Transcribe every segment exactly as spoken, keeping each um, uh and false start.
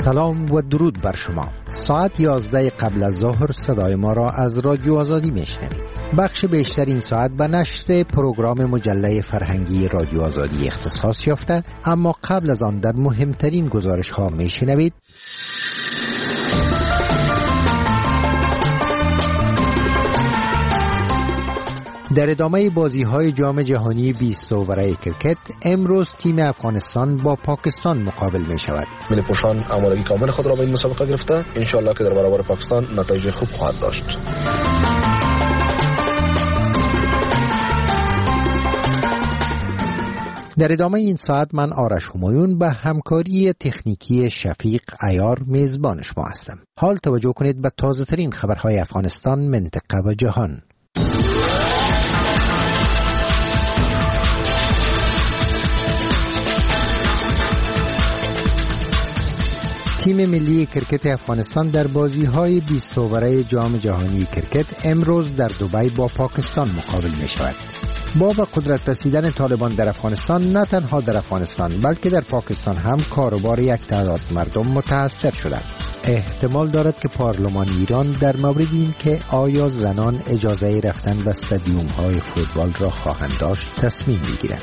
سلام و درود بر شما. ساعت یازده قبل از ظهر صدای ما را از رادیو آزادی میشنوید. بخش بیشتر این ساعت به نشر پروگرام مجله فرهنگی رادیو آزادی اختصاص یافته، اما قبل از آن در مهمترین گزارش ها میشنوید. در ادامه بازی‌های جام جهانی بیست اوور کرکت، امروز تیم افغانستان با پاکستان مقابل می شود. ملی پوشان آمادگی کامل خود را به این مسابقه گرفته، ان شاء الله که در برابر پاکستان نتایج خوب خواهد داشت. در ادامه این ساعت من آرش همایون به همکاری تکنیکی شفیق عیار میزبان شما هستم. حال توجه کنید به تازه ترین خبرهای افغانستان، منطقه و جهان. تیم ملی کرکت افغانستان در بازی‌های بیست اوره جام جهانی کرکت امروز در دبی با پاکستان مقابل می‌شود. با به قدرت رسیدن طالبان در افغانستان، نه تنها در افغانستان بلکه در پاکستان هم کاروبار یک تعداد مردم متاثر شدند. احتمال دارد که پارلمان ایران در مورد این که آیا زنان اجازه رفتن به استادیوم‌های فوتبال را خواهند داشت تصمیم بگیرد.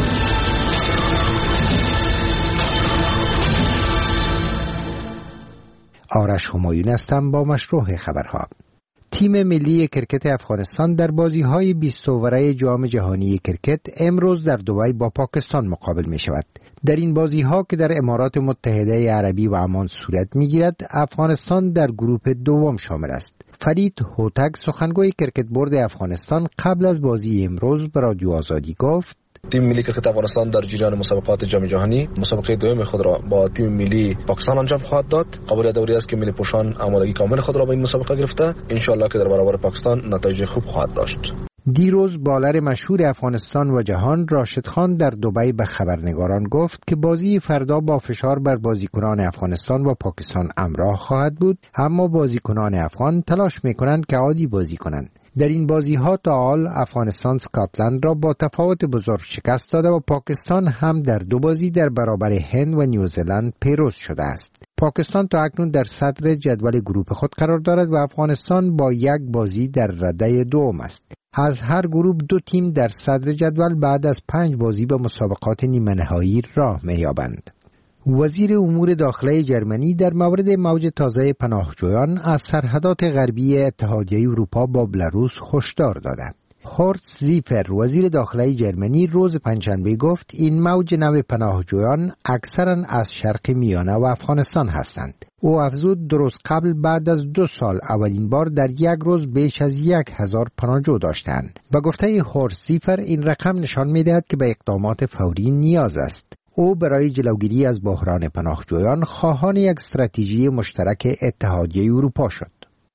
آرش همایون هستم با مشروع خبرها. تیم ملی کرکت افغانستان در بازی‌های بیست اوره جام جهانی کرکت امروز در دبی با پاکستان مقابل می شود. در این بازی‌ها که در امارات متحده عربی و عمان صورت می‌گیرد، افغانستان در گروه دوم شامل است. فرید هوتک، سخنگوی کرکت بورد افغانستان، قبل از بازی امروز به رادیو آزادی گفت: تیم ملی کرکت افغانستان در جریان مسابقات جام جهانی مسابقه دوم خود را با تیم ملی پاکستان انجام خواهد داد. قابل داوری است که ملی پوشان آمادگی کامل خود را به این مسابقه گرفته، ان شاء الله که در برابر پاکستان نتایج خوب خواهد داشت. دیروز بالر مشهور افغانستان و جهان راشد خان در دبی به خبرنگاران گفت که بازی فردا با فشار بر بازیکنان افغانستان و پاکستان همراه خواهد بود، اما بازیکنان افغان تلاش می‌کنند که عادی بازی کنند. در این بازی‌ها تا حال افغانستان اسکاتلند را با تفاوت بزرگ شکست داده و پاکستان هم در دو بازی در برابر هند و نیوزلند پیروز شده است. پاکستان تا اکنون در صدر جدول گروه خود قرار دارد و افغانستان با یک بازی در رده دوم است. از هر گروه دو تیم در صدر جدول بعد از پنج بازی به مسابقات نیمه نهایی راه می‌یابند. وزیر امور داخله جرمنی در مورد موج تازه پناهجویان از سرحدات غربی اتحادیه اروپا با بلاروس هشدار داده. هورست زیفر، وزیر داخله جرمنی، روز پنجشنبه گفت این موج نو پناهجویان اکثرا از شرق میانه و افغانستان هستند. او افزود درست قبل بعد از دو سال اولین بار در یک روز بیش از یک هزار پناهجو داشتند. به گفته هورست زیفر این رقم نشان می‌دهد که به اقدامات فوری نیاز است. او برای جلوگیری از بحران پناهجویان خواهان یک استراتژی مشترک اتحادیه اروپا شد.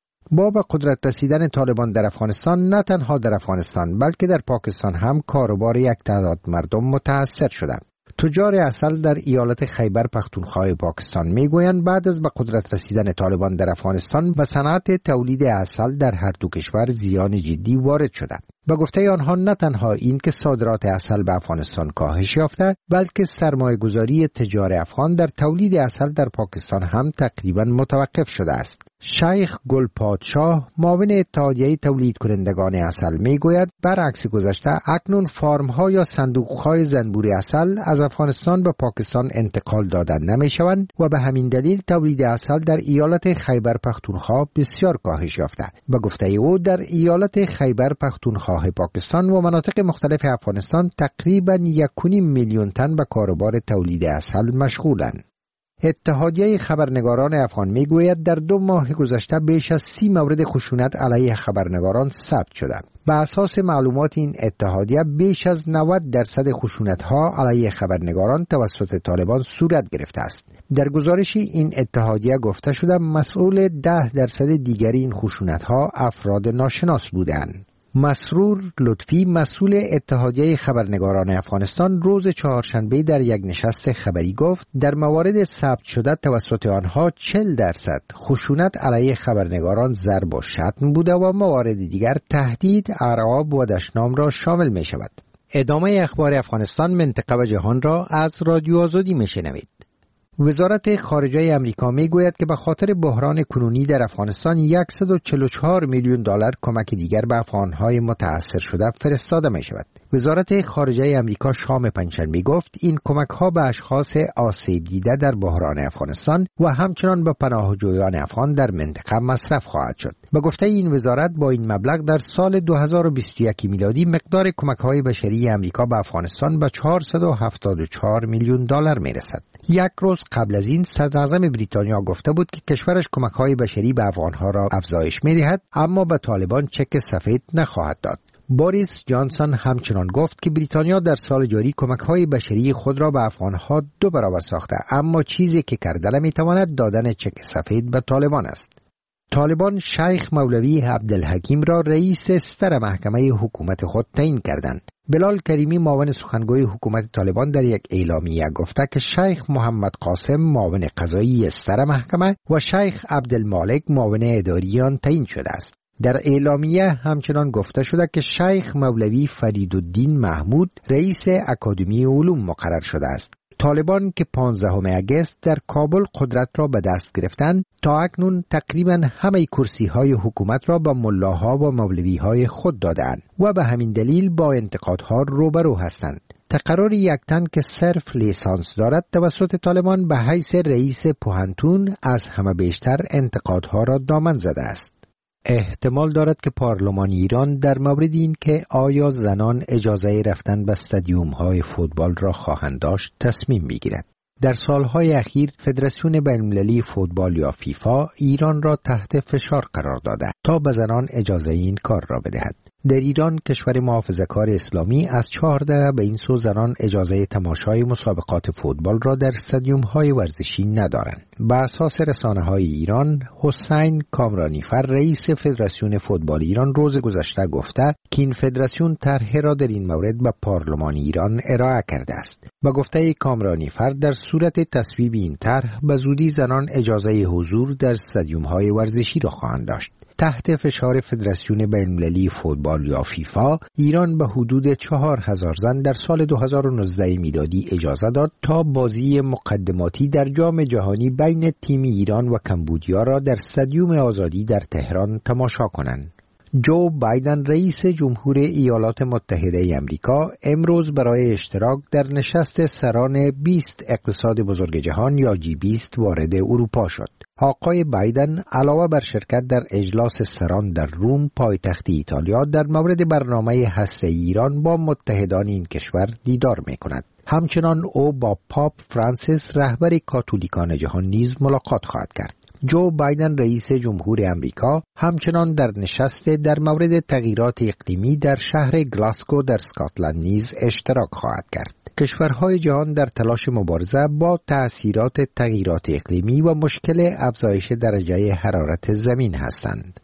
با به قدرت رسیدن طالبان در افغانستان، نه تنها در افغانستان بلکه در پاکستان هم کاروبار یک تعداد مردم متاثر شدند. تجار عسل در ایالت خیبر پختونخوا پاکستان میگویند بعد از به قدرت رسیدن طالبان در افغانستان به صنعت تولید عسل در هر دو کشور زیان جدی وارد شده. به گفته آنها نه تنها این که صادرات عسل به افغانستان کاهش یافته، بلکه سرمایه‌گذاری تجار افغان در تولید عسل در پاکستان هم تقریبا متوقف شده است. شیخ گل پادشاه، معاون اتحادیه تولید کنندگان عسل میگوید برعکس گذشته اکنون فارم‌ها یا صندوق‌های زنبور عسل از افغانستان به پاکستان انتقال دادن نمی‌شوند و به همین دلیل تولید عسل در ایالت خیبر پختونخوا بسیار کاهش یافته. به گفته او در ایالت خیبر پختونخوا پاکستان و مناطق مختلف افغانستان تقریباً یک و نیم میلیون تن به کاروبار تولید عسل مشغولند. اتحادیه خبرنگاران افغان میگوید در دو ماه گذشته بیش از سی مورد خشونت علیه خبرنگاران ثبت شده. به اساس معلومات این اتحادیه بیش از نود درصد خشونت‌ها علیه خبرنگاران توسط طالبان صورت گرفته است. در گزارشی این اتحادیه گفته شده مسئول ده درصد دیگر این خشونت‌ها افراد ناشناس بودند. مسرور لطفی، مسئول اتحادیه خبرنگاران افغانستان، روز چهارشنبه در یک نشست خبری گفت در موارد ثبت شده توسط آنها چهل درصد خشونت علیه خبرنگاران ضرب و شتم بوده و موارد دیگر تهدید، ارعاب و دشنام را شامل می شود. ادامه اخبار افغانستان، منطقه و جهان را از رادیو آزادی می شنوید. وزارت خارجه امریکا میگوید که به خاطر بحران کنونی در افغانستان صد و چهل و چهار میلیون دلار کمک دیگر به افغانهای متاثر شده فرستاده می شود. وزارت خارجه امریکا شام پنجشنبه گفت این کمک ها به اشخاص آسیب دیده در بحران افغانستان و همچنان به پناهجویان افغان در منطقه مصرف خواهد شد. به گفته این وزارت با این مبلغ در سال دو هزار و بیست و یک میلادی مقدار کمک های بشری امریکا به افغانستان به چهارصد و هفتاد و چهار میلیون دلار می رسد. یک روز قبل از این صدر اعظم بریتانیا گفته بود که کشورش کمک های بشری به افغانها را افزایش می دهد، اما به طالبان چک سفید نخواهد داد. بوریس جانسون همچنان گفت که بریتانیا در سال جاری کمک‌های بشری خود را به افغان‌ها دو برابر ساخته، اما چیزی که کرده نمی‌تواند دادن چک سفید به طالبان است. طالبان شیخ مولوی عبدالحکیم را رئیس ستر محکمه حکومت خود تعیین کردند. بلال کریمی معاون سخنگوی حکومت طالبان در یک اعلامیه گفته که شیخ محمد قاسم معاون قضایی ستر محکمه و شیخ عبدالمالک معاون اداری آن تعیین شده است. در اعلامیه همچنان گفته شده که شیخ مولوی فریدالدین محمود رئیس اکادمی علوم مقرر شده است. طالبان که پانزدهم آگوست در کابل قدرت را به دست گرفتند، تا اکنون تقریبا همه کرسی های حکومت را به ملاها و مولوی های خود دادند و به همین دلیل با انتقادها روبرو هستند. تقرر یک تن که صرف لیسانس دارد توسط طالبان به حیث رئیس پوهنتون از همه بیشتر انتقادها را دامن زده است. احتمال دارد که پارلمان ایران در مورد این که آیا زنان اجازه رفتن به استادیوم های فوتبال را خواهند داشت تصمیم بگیرد. در سالهای اخیر فدراسیون بین‌المللی فوتبال یا فیفا ایران را تحت فشار قرار داده تا به زنان اجازه این کار را بدهد. در ایران کشور محافظه‌کار اسلامی از چهارده به این سو زنان اجازه تماشای مسابقات فوتبال را در استادیوم‌های ورزشی ندارند. به اساس رسانه‌های ایران، حسین کامرانیفر رئیس فدراسیون فوتبال ایران روز گذشته گفته که این فدراسیون طرح را در این مورد به پارلمان ایران ارائه کرده است. با گفته کامرانیفر در صورت تصویب این طرح به زودی زنان اجازه حضور در استادیوم‌های ورزشی را خواهند داشت. تحت فشار فدراسیون بین‌المللی فوتبال یا فیفا، ایران به حدود چهار هزار زن در سال دو هزار و نوزده میلادی اجازه داد تا بازی مقدماتی در جام جهانی بین تیم ایران و کمبودیا را در استادیوم آزادی در تهران تماشا کنند. جو بایدن رئیس جمهور ایالات متحده امریکا امروز برای اشتراک در نشست سران بیست اقتصاد بزرگ جهان یا جی بیست وارد اروپا شد. آقای بایدن علاوه بر شرکت در اجلاس سران در روم پایتخت ایتالیا در مورد برنامه هسته‌ای ایران با متحدان این کشور دیدار می‌کند. همچنان او با پاپ فرانسیس رهبر کاتولیکان جهان نیز ملاقات خواهد کرد. جو بایدن رئیس جمهور امریکا همچنان در نشست در مورد تغییرات اقلیمی در شهر گلاسگو در اسکاتلند نیز اشتراک خواهد کرد. کشورهای جهان در تلاش مبارزه با تأثیرات تغییرات اقلیمی و مشکل افزایش درجه حرارت زمین هستند.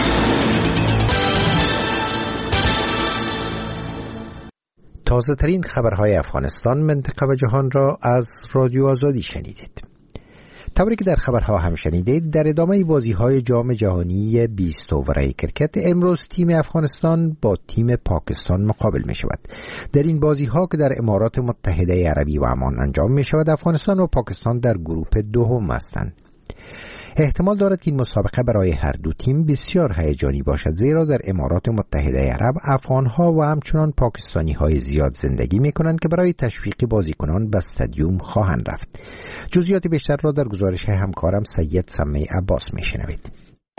تازه ترین خبرهای افغانستان، منطقه و جهان را از رادیو آزادی شنیدید. طوری که در خبرها هم شنیدید، در ادامه بازی‌های جام جهانی بیست اوور کرکت امروز تیم افغانستان با تیم پاکستان مقابل می شود. در این بازی‌ها که در امارات متحده عربی و عمان انجام می شود، افغانستان و پاکستان در گروه دوم هستند. احتمال دارد که این مسابقه برای هر دو تیم بسیار هیجانی باشد، زیرا در امارات متحده عرب افغان‌ها و همچنان پاکستانی‌های زیاد زندگی می‌کنند که برای تشویق بازیکنان به استادیوم خواهند رفت. جزئیات بیشتر را در گزارش همکارم سید سمی عباس می‌شنوید.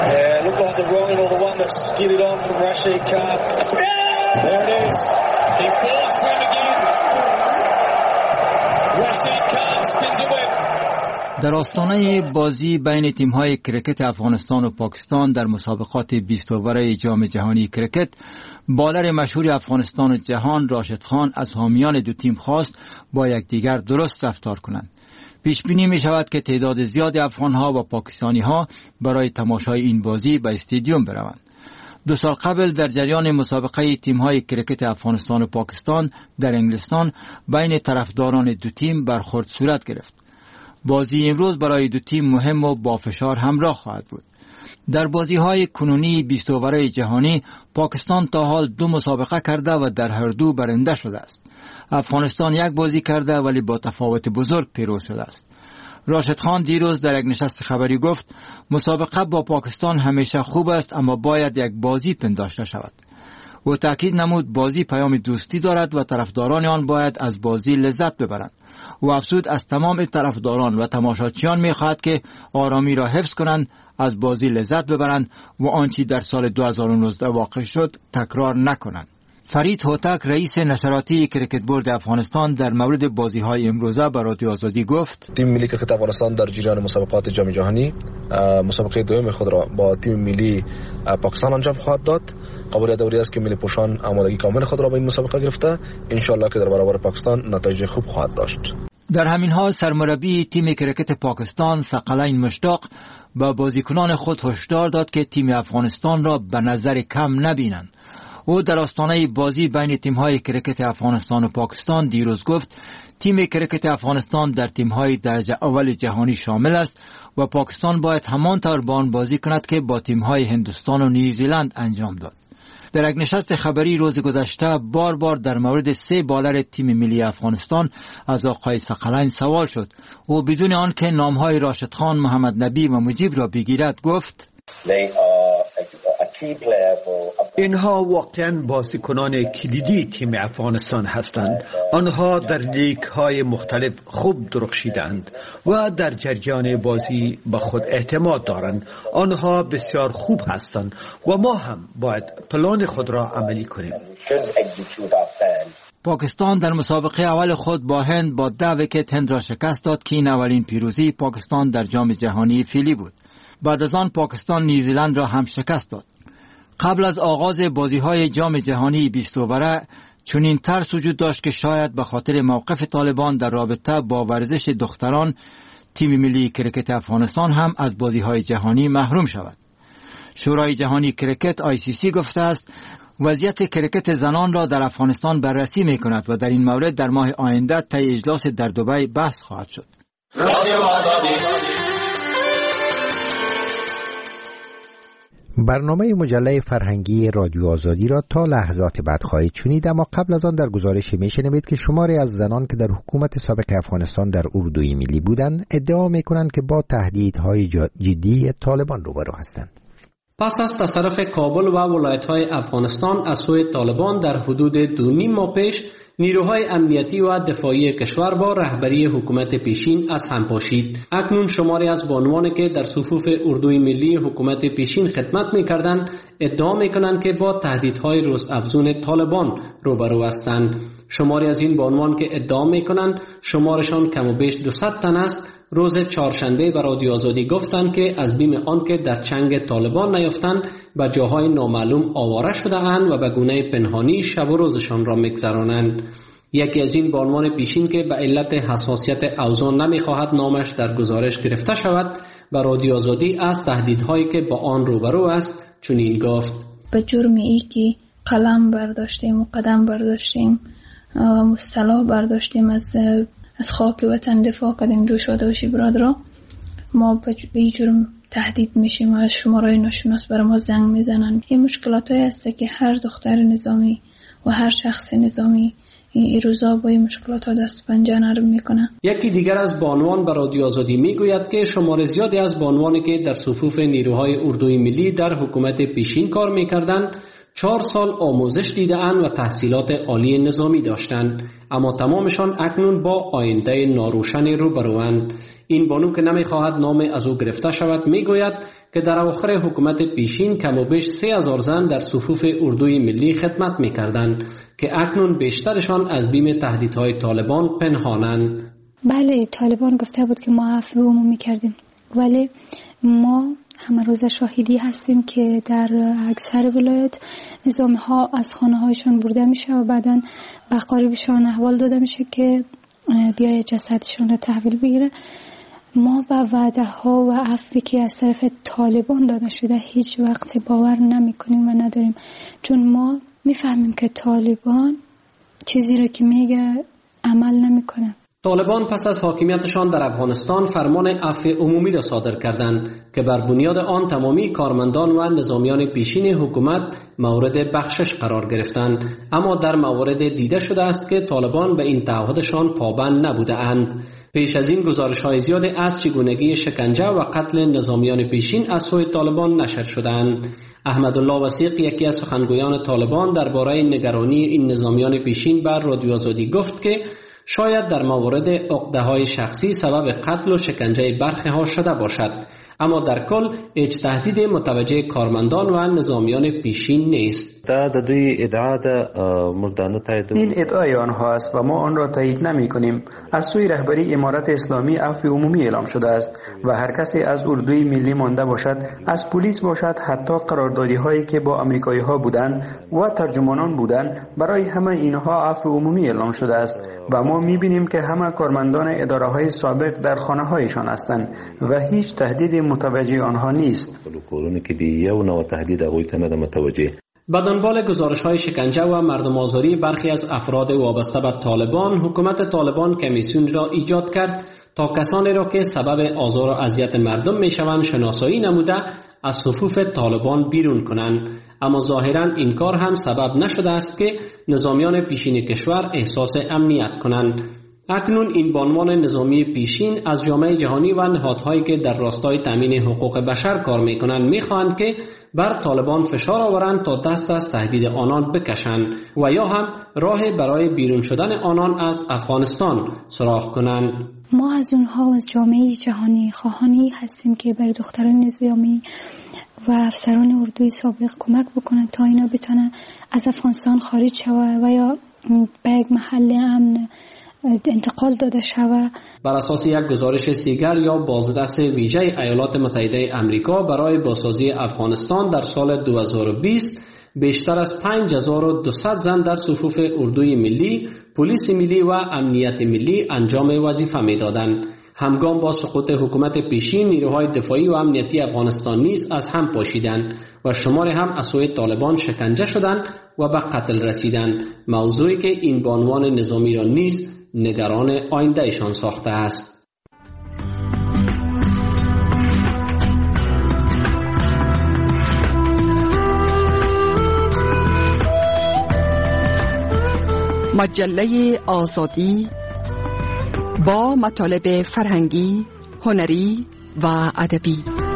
در آستانه بازی بین تیم‌های کرکت افغانستان و پاکستان در مسابقات بیست اوور جام جهانی کرکت، بالر مشهور افغانستان و جهان راشد خان از حامیان دو تیم خواست با یکدیگر درست رفتار کنند. پیش بینی می شود که تعداد زیاد افغان‌ها و پاکستانی‌ها برای تماشای این بازی به استادیوم بروند. دو سال قبل در جریان مسابقه تیم‌های کرکت افغانستان و پاکستان در انگلستان بین طرفداران دو تیم برخورد صورت گرفت. بازی امروز برای دو تیم مهم و با فشار همراه خواهد بود. در بازی‌های کنونی بیست اوور جهانی پاکستان تا حال دو مسابقه کرده و در هر دو برنده شده است. افغانستان یک بازی کرده ولی با تفاوت بزرگ پیروز شده است. راشد خان دیروز در یک نشست خبری گفت مسابقه با پاکستان همیشه خوب است اما باید یک بازی پنداشته شود. او تاکید نمود بازی پیام دوستی دارد و طرفداران آن باید از بازی لذت ببرند. او افزود از تمام طرفداران و تماشاچیان می‌خواهد که آرامی را حفظ کنند، از بازی لذت ببرند و آنچه در سال دو هزار و نوزده واقع شد تکرار نکنند. فرید هوتک رئیس نشراتی کرکت بورد افغانستان در مورد بازی‌های امروزه به رادیو آزادی گفت تیم ملی کرکت افغانستان در جریان مسابقات جام جهانی مسابقه دوم خود را با تیم ملی پاکستان انجام خواهد داد. قبول دوری است که ملی پوشان آمادگی کامل خود را به این مسابقه گرفته، ان شاء الله که در برابر پاکستان نتایج خوب خواهد داشت. در همین حال سرمربی تیم کرکت پاکستان ثقلین مشتاق با بازیکنان خود هشدار داد که تیم افغانستان را به نظر کم نبینند. او در آستانه بازی بین تیم‌های کرکت افغانستان و پاکستان دیروز گفت تیم کرکت افغانستان در تیم‌های درجه اول جهانی شامل است و پاکستان باید همانطور با آن بازی کند که با تیم‌های هندوستان و نیوزیلند انجام داد. در یک نشست خبری روز گذشته بار بار در مورد سه بالر تیم ملی افغانستان از آقای ثقلین سوال شد. او بدون آن که نام‌های راشد خان، محمد نبی و مجیب را بگیرد گفت اینها واقعا بازیکنان کلیدی تیم افغانستان هستند. آنها در لیگ های مختلف خوب درخشیدند و در جریان بازی به خود اعتماد دارند. آنها بسیار خوب هستند و ما هم باید پلان خود را عملی کنیم. پاکستان در مسابقه اول خود با هند با ده ویکت هند را شکست داد که این اولین پیروزی پاکستان در جام جهانی فیلی بود. بعد از آن پاکستان نیوزیلند را هم شکست داد. قبل از آغاز بازی‌های جام جهانی بیست اووره چنین ترس وجود داشت که شاید به خاطر موقف طالبان در رابطه با ورزش دختران تیم ملی کرکت افغانستان هم از بازی‌های جهانی محروم شود. شورای جهانی کرکت آی سی سی گفته است وضعیت کرکت زنان را در افغانستان بررسی می‌کند و در این مورد در ماه آینده طی اجلاس در دبی بحث خواهد شد. برنامه مجله فرهنگی رادیو آزادی را تا لحظات بعد خواهید شنید، اما قبل از آن در گزارش میشنوید که شماری از زنان که در حکومت سابق افغانستان در اردوی ملی بودند ادعا میکنند که با تهدیدهای جدی طالبان روبرو هستند. پس از تصرف کابل و ولایت‌های افغانستان از سوی طالبان در حدود دو نیم ماه پیش، نیروهای امنیتی و دفاعی کشور با رهبری حکومت پیشین از هم پاشید. اکنون شماری از بانوانی که در صفوف اردوی ملی حکومت پیشین خدمت می‌کردند ادعا می‌کنند که با تهدیدهای روزافزون طالبان روبرو هستند. شماری از این بانوان که ادعا می‌کنند شمارشان کم و بیش دویست تن است، روز چهارشنبه به رادیو آزادی گفتند که از بیم آنکه در چنگ طالبان نیفتند به جاهای نامعلوم آواره شده اند و به گونه پنهانی شب و روزشان را می‌گذرانند. یکی از این بانوان پیشین که به علت حساسیت اوزان نمی‌خواهد نامش در گزارش گرفته شود به رادیو آزادی از تهدیدهایی که با آن روبرو است چنین گفت: به جرم ای که قلم برداشتیم و قدم برداشتیم و مصطلح برداشتیم از از خاک وطن دفاع کردیم، گشاده باشی برادرها، ما به این جرم تهدید میشیم و از شمارهای ناشناس برای ما زنگ میزنن. این مشکلات هایی هسته که هر دختر نظامی و هر شخص نظامی این روزا با این مشکلات ها دست پنجه نرم میکنه. یکی دیگر از بانوان به رادیو آزادی میگوید که شمار زیادی از بانوانی که در صفوف نیروهای اردوی ملی در حکومت پیشین کار میکردند چهار سال آموزش دیده‌اند و تحصیلات عالی نظامی داشتند، اما تمامشان اکنون با آینده ناروشنی روبروند. این بانو که نمیخواهد نام از او گرفته شود میگوید که در اواخر حکومت پیشین کم و بیش سه هزار زن در صفوف اردوی ملی خدمت میکردند که اکنون بیشترشان از بیم تهدیدهای طالبان پنهانند. بله، طالبان گفته بود که ما عفو عمومی میکردیم، ولی ما همه روز شاهدی هستیم که در اکثر ولایت نظامی ها از خانه هایشان برده میشه و بعداً به اقاربشان احوال داده میشه که بیای جسدشان را تحویل بگیره. ما به وعده ها و عفوی که از طرف طالبان داده شده هیچ وقت باور نمی کنیم و نداریم، چون ما میفهمیم که طالبان چیزی را که میگه عمل نمی کنه. طالبان پس از حاکمیتشان در افغانستان فرمان عفو عمومی را صادر کردند که بر بنیاد آن تمامی کارمندان و نظامیان پیشین حکومت مورد بخشش قرار گرفتند، اما در موارد دیده شده است که طالبان به این تعهدشان پابند نبوده اند. پیش از این گزارش‌های زیادی از چگونگی شکنجه و قتل نظامیان پیشین از سوی طالبان نشر شدند. احمدالله وثیق، یکی از سخنگویان طالبان، درباره نگرانی این نظامیان پیشین بر رادیو آزادی گفت که شاید در موارد عقده‌های شخصی سبب قتل و شکنجه برخی ها شده باشد، اما در کل هیچ تهدید متوجه کارمندان و نظامیان پیشین نیست. دا دوی ادعا ده مردانه تایید. این ادعای آنها است و ما آن را تایید نمی کنیم. از سوی رهبری امارت اسلامی عفو عمومی اعلام شده است و هر کسی از اردوی ملی مانده باشد، از پلیس باشد، حتی قراردادی هایی که با امریکایی ها بودند و ترجمانان بودند، برای همه اینها عفو عمومی اعلام شده است و ما می بینیم که همه کارمندان اداره های سابق در خانه هایشان هستند و هیچ تهدید متوجه آنها نیست. به دنبال گزارش‌های شکنجه و مردم آزاری برخی از افراد وابسته به طالبان، حکومت طالبان کمیسیون را ایجاد کرد تا کسانی را که سبب آزار و اذیت مردم میشوند شناسایی نموده از صفوف طالبان بیرون کنند، اما ظاهراً این کار هم سبب نشده است که نظامیان پیشین کشور احساس امنیت کنند. اکنون این بانوان نظامی پیشین از جامعه جهانی و نهادهایی که در راستای تامین حقوق بشر کار میکنند میخواهند که بر طالبان فشار آورند تا دست از تهدید آنان بکشند و یا هم راه برای بیرون شدن آنان از افغانستان سراغ کنند. ما از اونها از جامعه جهانی خواهانی هستیم که بر دختران نظامی و افسران اردوی سابق کمک بکنند تا اینا بتونن از افغانستان خارج شوند و یا به یک محل امن انتقال داده شود. بر اساس یک گزارش سیگر یا بازرس ویژه ایالات متحده امریکا برای بازسازی افغانستان در سال دو هزار و بیست بیشتر از پنج هزار و دویست زن در صفوف اردوی ملی، پلیس ملی و امنیت ملی انجام وظیفه می‌دادند. همگام با سقوط حکومت پیشین، نیروهای دفاعی و امنیتی افغانستان نیز از هم پاشیدند و شماری هم از سوی طالبان شکنجه شدند و به قتل رسیدند، موضوعی که این بانوان نظامی را نیز نگران آینده ایشان ساخته است. مجله آزادی با مطالب فرهنگی، هنری و ادبی.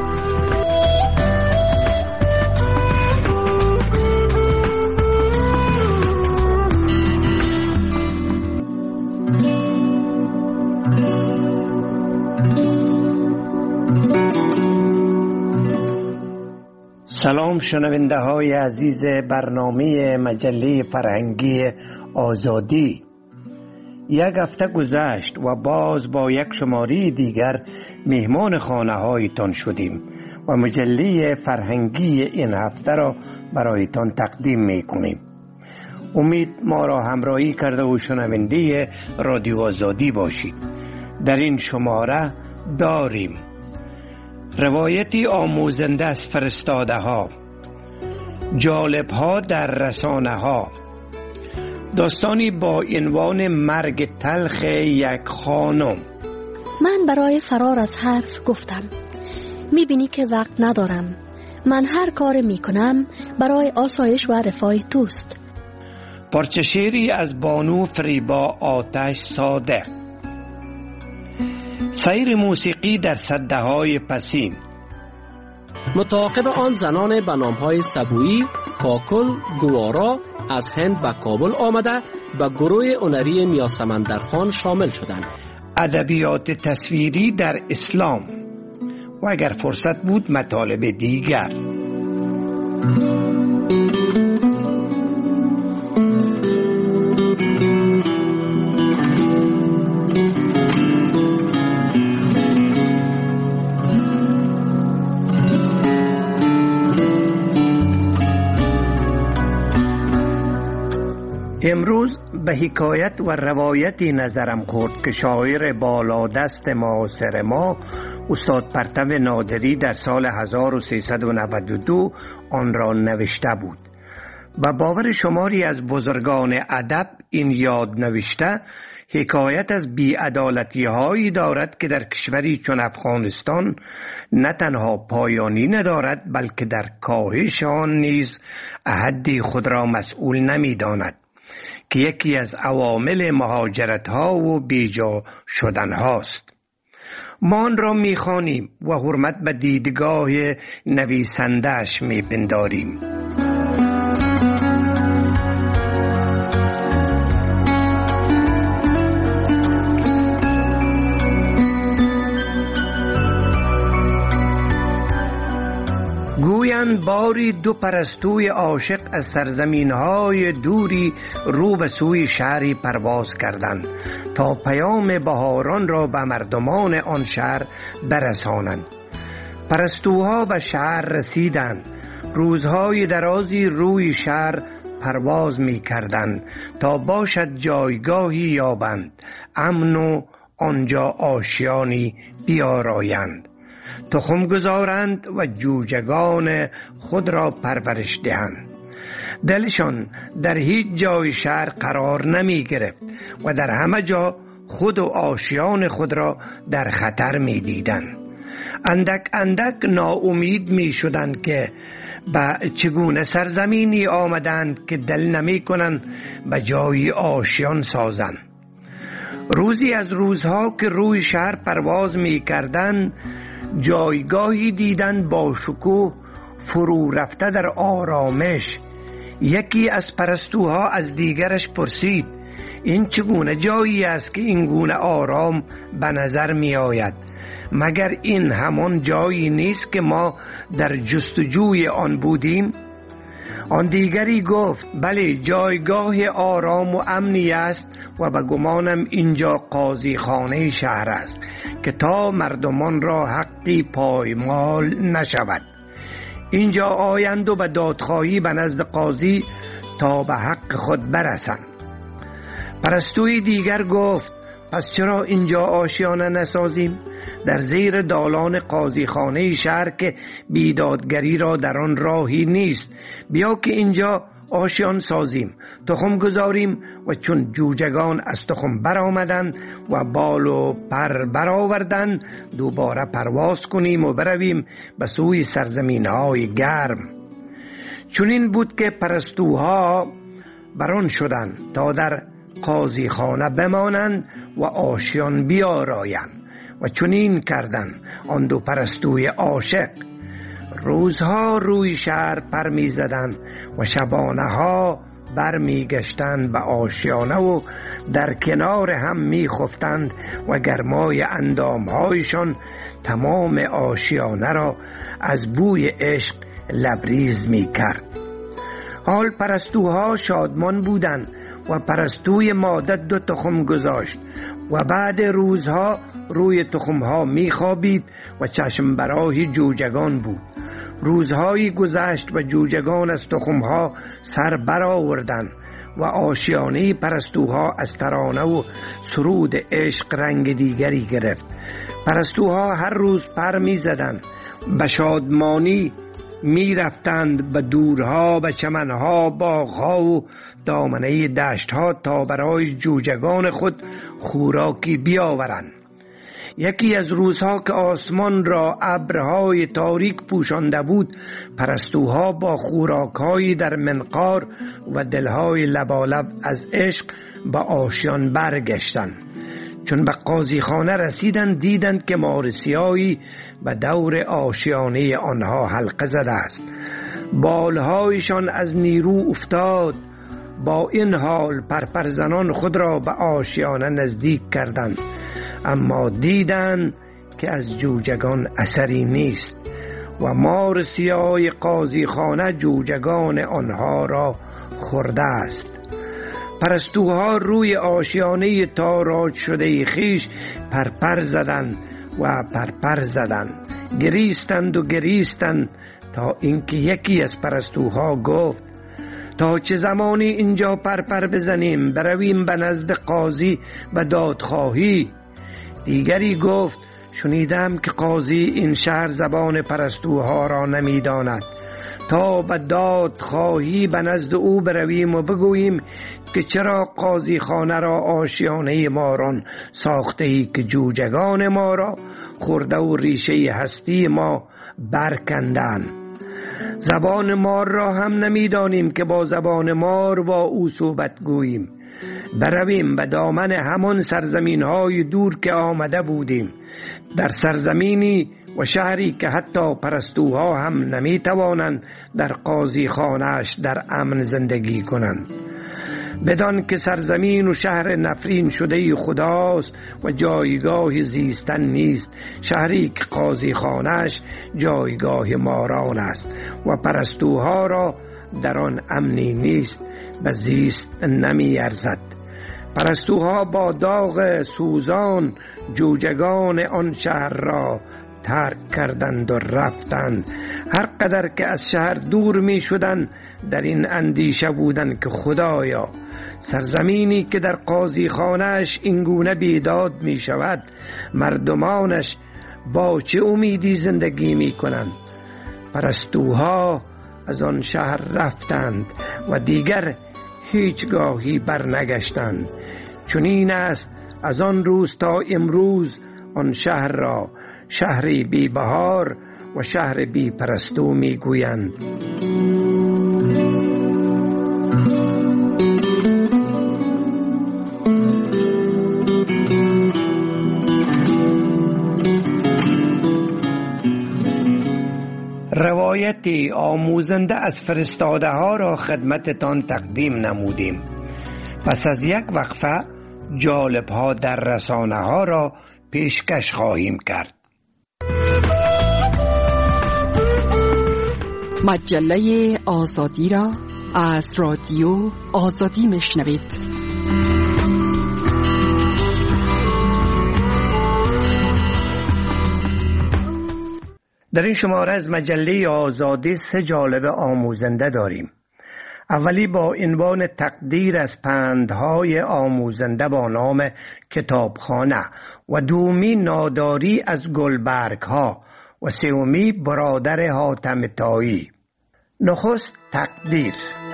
سلام شنونده های عزیز برنامه مجله فرهنگی آزادی. یک هفته گذشت و باز با یک شماره دیگر مهمان خانه هایتان شدیم و مجله فرهنگی این هفته را برایتان تقدیم می کنیم. امید ما را همراهی کرده و شنونده رادیو آزادی باشید. در این شماره داریم روایتی آموزنده از فرستاده ها، جالب ها در رسانه ها، داستانی با عنوان مرگ تلخ یک خانم. من برای فرار از حرف گفتم میبینی که وقت ندارم، من هر کار میکنم برای آسایش و رفاه توست. پارچه شعری از بانو فریبا آتش صادق. سیر موسیقی در سده های پسین. متعاقب آن زنان به نام‌های سبویی، کاکل، گوارا از هند به کابل آمده به گروه هنری میا سمندرخان شامل شدند. ادبیات تصویری در اسلام و اگر فرصت بود مطالب دیگر. امروز به حکایت و روایتی نظرم خورد که شاعر بالادست معاصر ما استاد پرتو نادری در سال هزار و سیصد و نود و دو آن را نوشته بود و باور شماری از بزرگان ادب این یاد نوشته حکایت از بی‌عدالتی هایی دارد که در کشوری چون افغانستان نه تنها پایانی ندارد بلکه در کاهش آن نیز احدی خود را مسئول نمی داند که یکی از عوامل مهاجرت ها و بیجا شدن هاست. ما آن را می خوانیم و حرمت به دیدگاه نویسنده‌اش می پنداریم. گویند باری دو پرستوی عاشق از سرزمین‌های دوری رو به سوی شهری پرواز کردند تا پیام بهاران را به مردمان آن شهر برسانند. پرستوها به شهر رسیدند. روزهای درازی روی شهر پرواز می کردند تا باشد جایگاهی یابند، امن و آنجا آشیانی بیارایند، تخم گذارند و جوجگان خود را پرورش دهند. دلشان در هیچ جای شهر قرار نمی گرفت و در همه جا خود و آشیان خود را در خطر می دیدند. اندک اندک ناامید می شدند که به چگونه سرزمینی آمدند که دل نمی کنند به جای آشیان سازند. روزی از روزها که روی شهر پرواز می کردند جایگاهی دیدند با شکوه فرو رفته در آرامش. یکی از پرستوها از دیگرش پرسید این چگونه جایی است که این گونه آرام به نظر می آید؟ مگر این همان جایی نیست که ما در جستجوی آن بودیم؟ آن دیگری گفت بله، جایگاه آرام و امنی است و به گمانم اینجا قاضی خانه شهر است که تا مردمان را حقی پایمال نشود اینجا آیند و به دادخواهی به نزد قاضی تا به حق خود برسند. پرستوی دیگر گفت پس چرا اینجا آشیانه نسازیم؟ در زیر دالان قاضی خانه شهر که بیدادگری را در آن راهی نیست. بیا که اینجا آشیان سازیم، تخم گذاریم و چون جوجگان از تخم برآمدند و بال و پر برآوردند دوباره پرواز کنیم و برویم به سوی سرزمین‌های گرم. چنین بود که پرستوها بران شدند تا در قاضی خانه بمانند و آشیان بیارایند و چنین کردند. آن دو پرستوی عاشق روزها روی شهر پر می زدند و شبانه ها بر می گشتند به آشیانه و در کنار هم می خفتند و گرمای اندامهایشان تمام آشیانه را از بوی عشق لبریز می کرد. حال پرستوها شادمان بودند و پرستوی ماده دو تخم گذاشت و بعد روزها روی تخمها می خوابید و چشم براهی جوجگان بود. روزهایی گذشت و جوجگان از تخمها سر برآوردند و آشیانه پرستوها از ترانه و سرود عشق رنگ دیگری گرفت. پرستوها هر روز پر می زدند، به شادمانی می رفتند به دورها، به چمنها، باغها و دامنه دشتها تا برای جوجگان خود خوراکی بیاورند. یکی از روزها که آسمان را ابرهای تاریک پوشانده بود پرستوها با خوراکهایی در منقار و دلهای لبالب از عشق به آشیان برگشتند. چون به قاضی خانه رسیدند دیدند که مارسیایی به دور آشیانه آنها حلقه زده است. بالهایشان از نیرو افتاد. با این حال پرپرزنان خود را به آشیانه نزدیک کردند اما دیدند که از جوجگان اثری نیست و مار سیاه قاضی خانه جوجگان آنها را خورده است. پرستوها روی آشیانه تاراج شده خیش پرپر زدند و پرپر زدند، گریستند و گریستند تا اینکه یکی از پرستوها گفت تا چه زمانی اینجا پرپر بزنیم؟ برویم به نزد قاضی و دادخواهی. دیگری گفت شنیدم که قاضی این شهر زبان پرستوها را نمی داند. تا به داد خواهی به نزد او برویم و بگوییم که چرا قاضی خانه را آشیانه ماران ساخته ای که جوجگان ما را خورده و ریشه هستی ما برکندن. زبان مار را هم نمیدانیم که با زبان مار با او صحبت گوییم. برویم به دامن همان سرزمین های دور که آمده بودیم، در سرزمینی و شهری که حتی پرستوها هم نمی توانند در قاضی خانه‌اش در امن زندگی کنند. بدان که سرزمین و شهر نفرین شده خداست و جایگاه زیستن نیست، شهری که قاضی خانه‌اش جایگاه ماران است و پرستوها را در آن امنی نیست، به زیست نمی ارزد. پرستوها با داغ سوزان جوجگان آن شهر را ترک کردند و رفتند. هر قدر که از شهر دور می شدند در این اندیشه بودند که خدایا، سرزمینی که در قاضی خانه‌اش اینگونه بیداد می شود، مردمانش با چه امیدی زندگی می کنند؟ پرستوها از آن شهر رفتند و دیگر هیچگاهی برنگشتند. چنین است از آن روز تا امروز آن شهر را شهری بی بهار و شهر بی پرستو می گویند. روایتی آموزنده از فرستاده ها را خدمتتان تقدیم نمودیم. پس از یک وقفه جالب ها در رسانه ها را پیشکش خواهیم کرد. مجله آزادی را از رادیو آزادی میشنوید. در این شماره از مجله آزادی سه جالب آموزنده داریم. اولی با عنوان تقدیر از پندهای آموزنده با نام کتابخانه و دومی ناداری از گلبرگ ها و سومی برادر حاتم طایی. نخست تقدیر.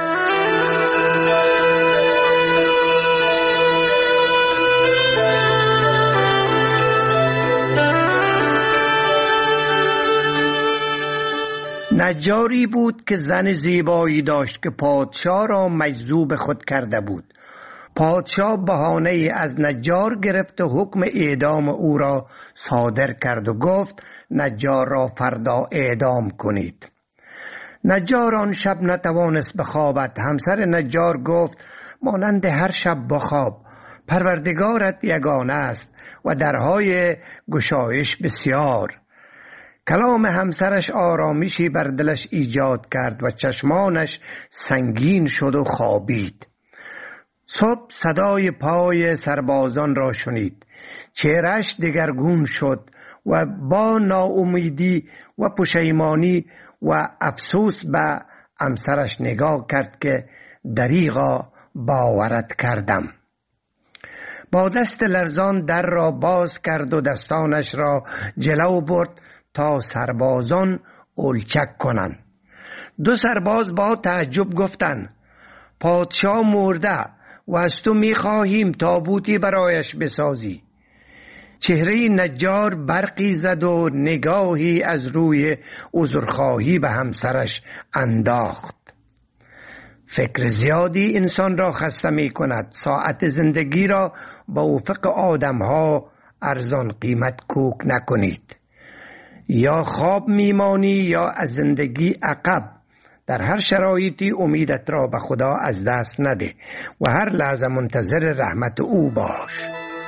نجاری بود که زن زیبایی داشت که پادشاه را مجذوب خود کرده بود. پادشاه بهانه از نجار گرفت و حکم اعدام او را صادر کرد و گفت نجار را فردا اعدام کنید. نجار آن شب نتوانست بخوابد. همسر نجار گفت مانند هر شب بخواب، پروردگارت یگانه است و درهای گشایش بسیار. کلام همسرش آرامشی بر دلش ایجاد کرد و چشمانش سنگین شد و خوابید. صبح صدای پای سربازان را شنید. چهرهش دگرگون شد و با ناامیدی و پشیمانی و افسوس به همسرش نگاه کرد که دریغا باورت کردم. با دست لرزان در را باز کرد و دستانش را جلو برد تا سربازان اولچک کنند. دو سرباز با تعجب گفتند پادشاه مرده و از تو می‌خواهیم تابوتی برایش بسازی. چهره نجار برقی زد و نگاهی از روی عذرخواهی به همسرش انداخت. فکر زیادی انسان را خسته می کند. ساعت زندگی را با افق آدم ها ارزان قیمت کوک نکنید. یا خواب میمانی یا از زندگی عقب. در هر شرایطی امیدت را به خدا از دست نده و هر لحظه منتظر رحمت او باش.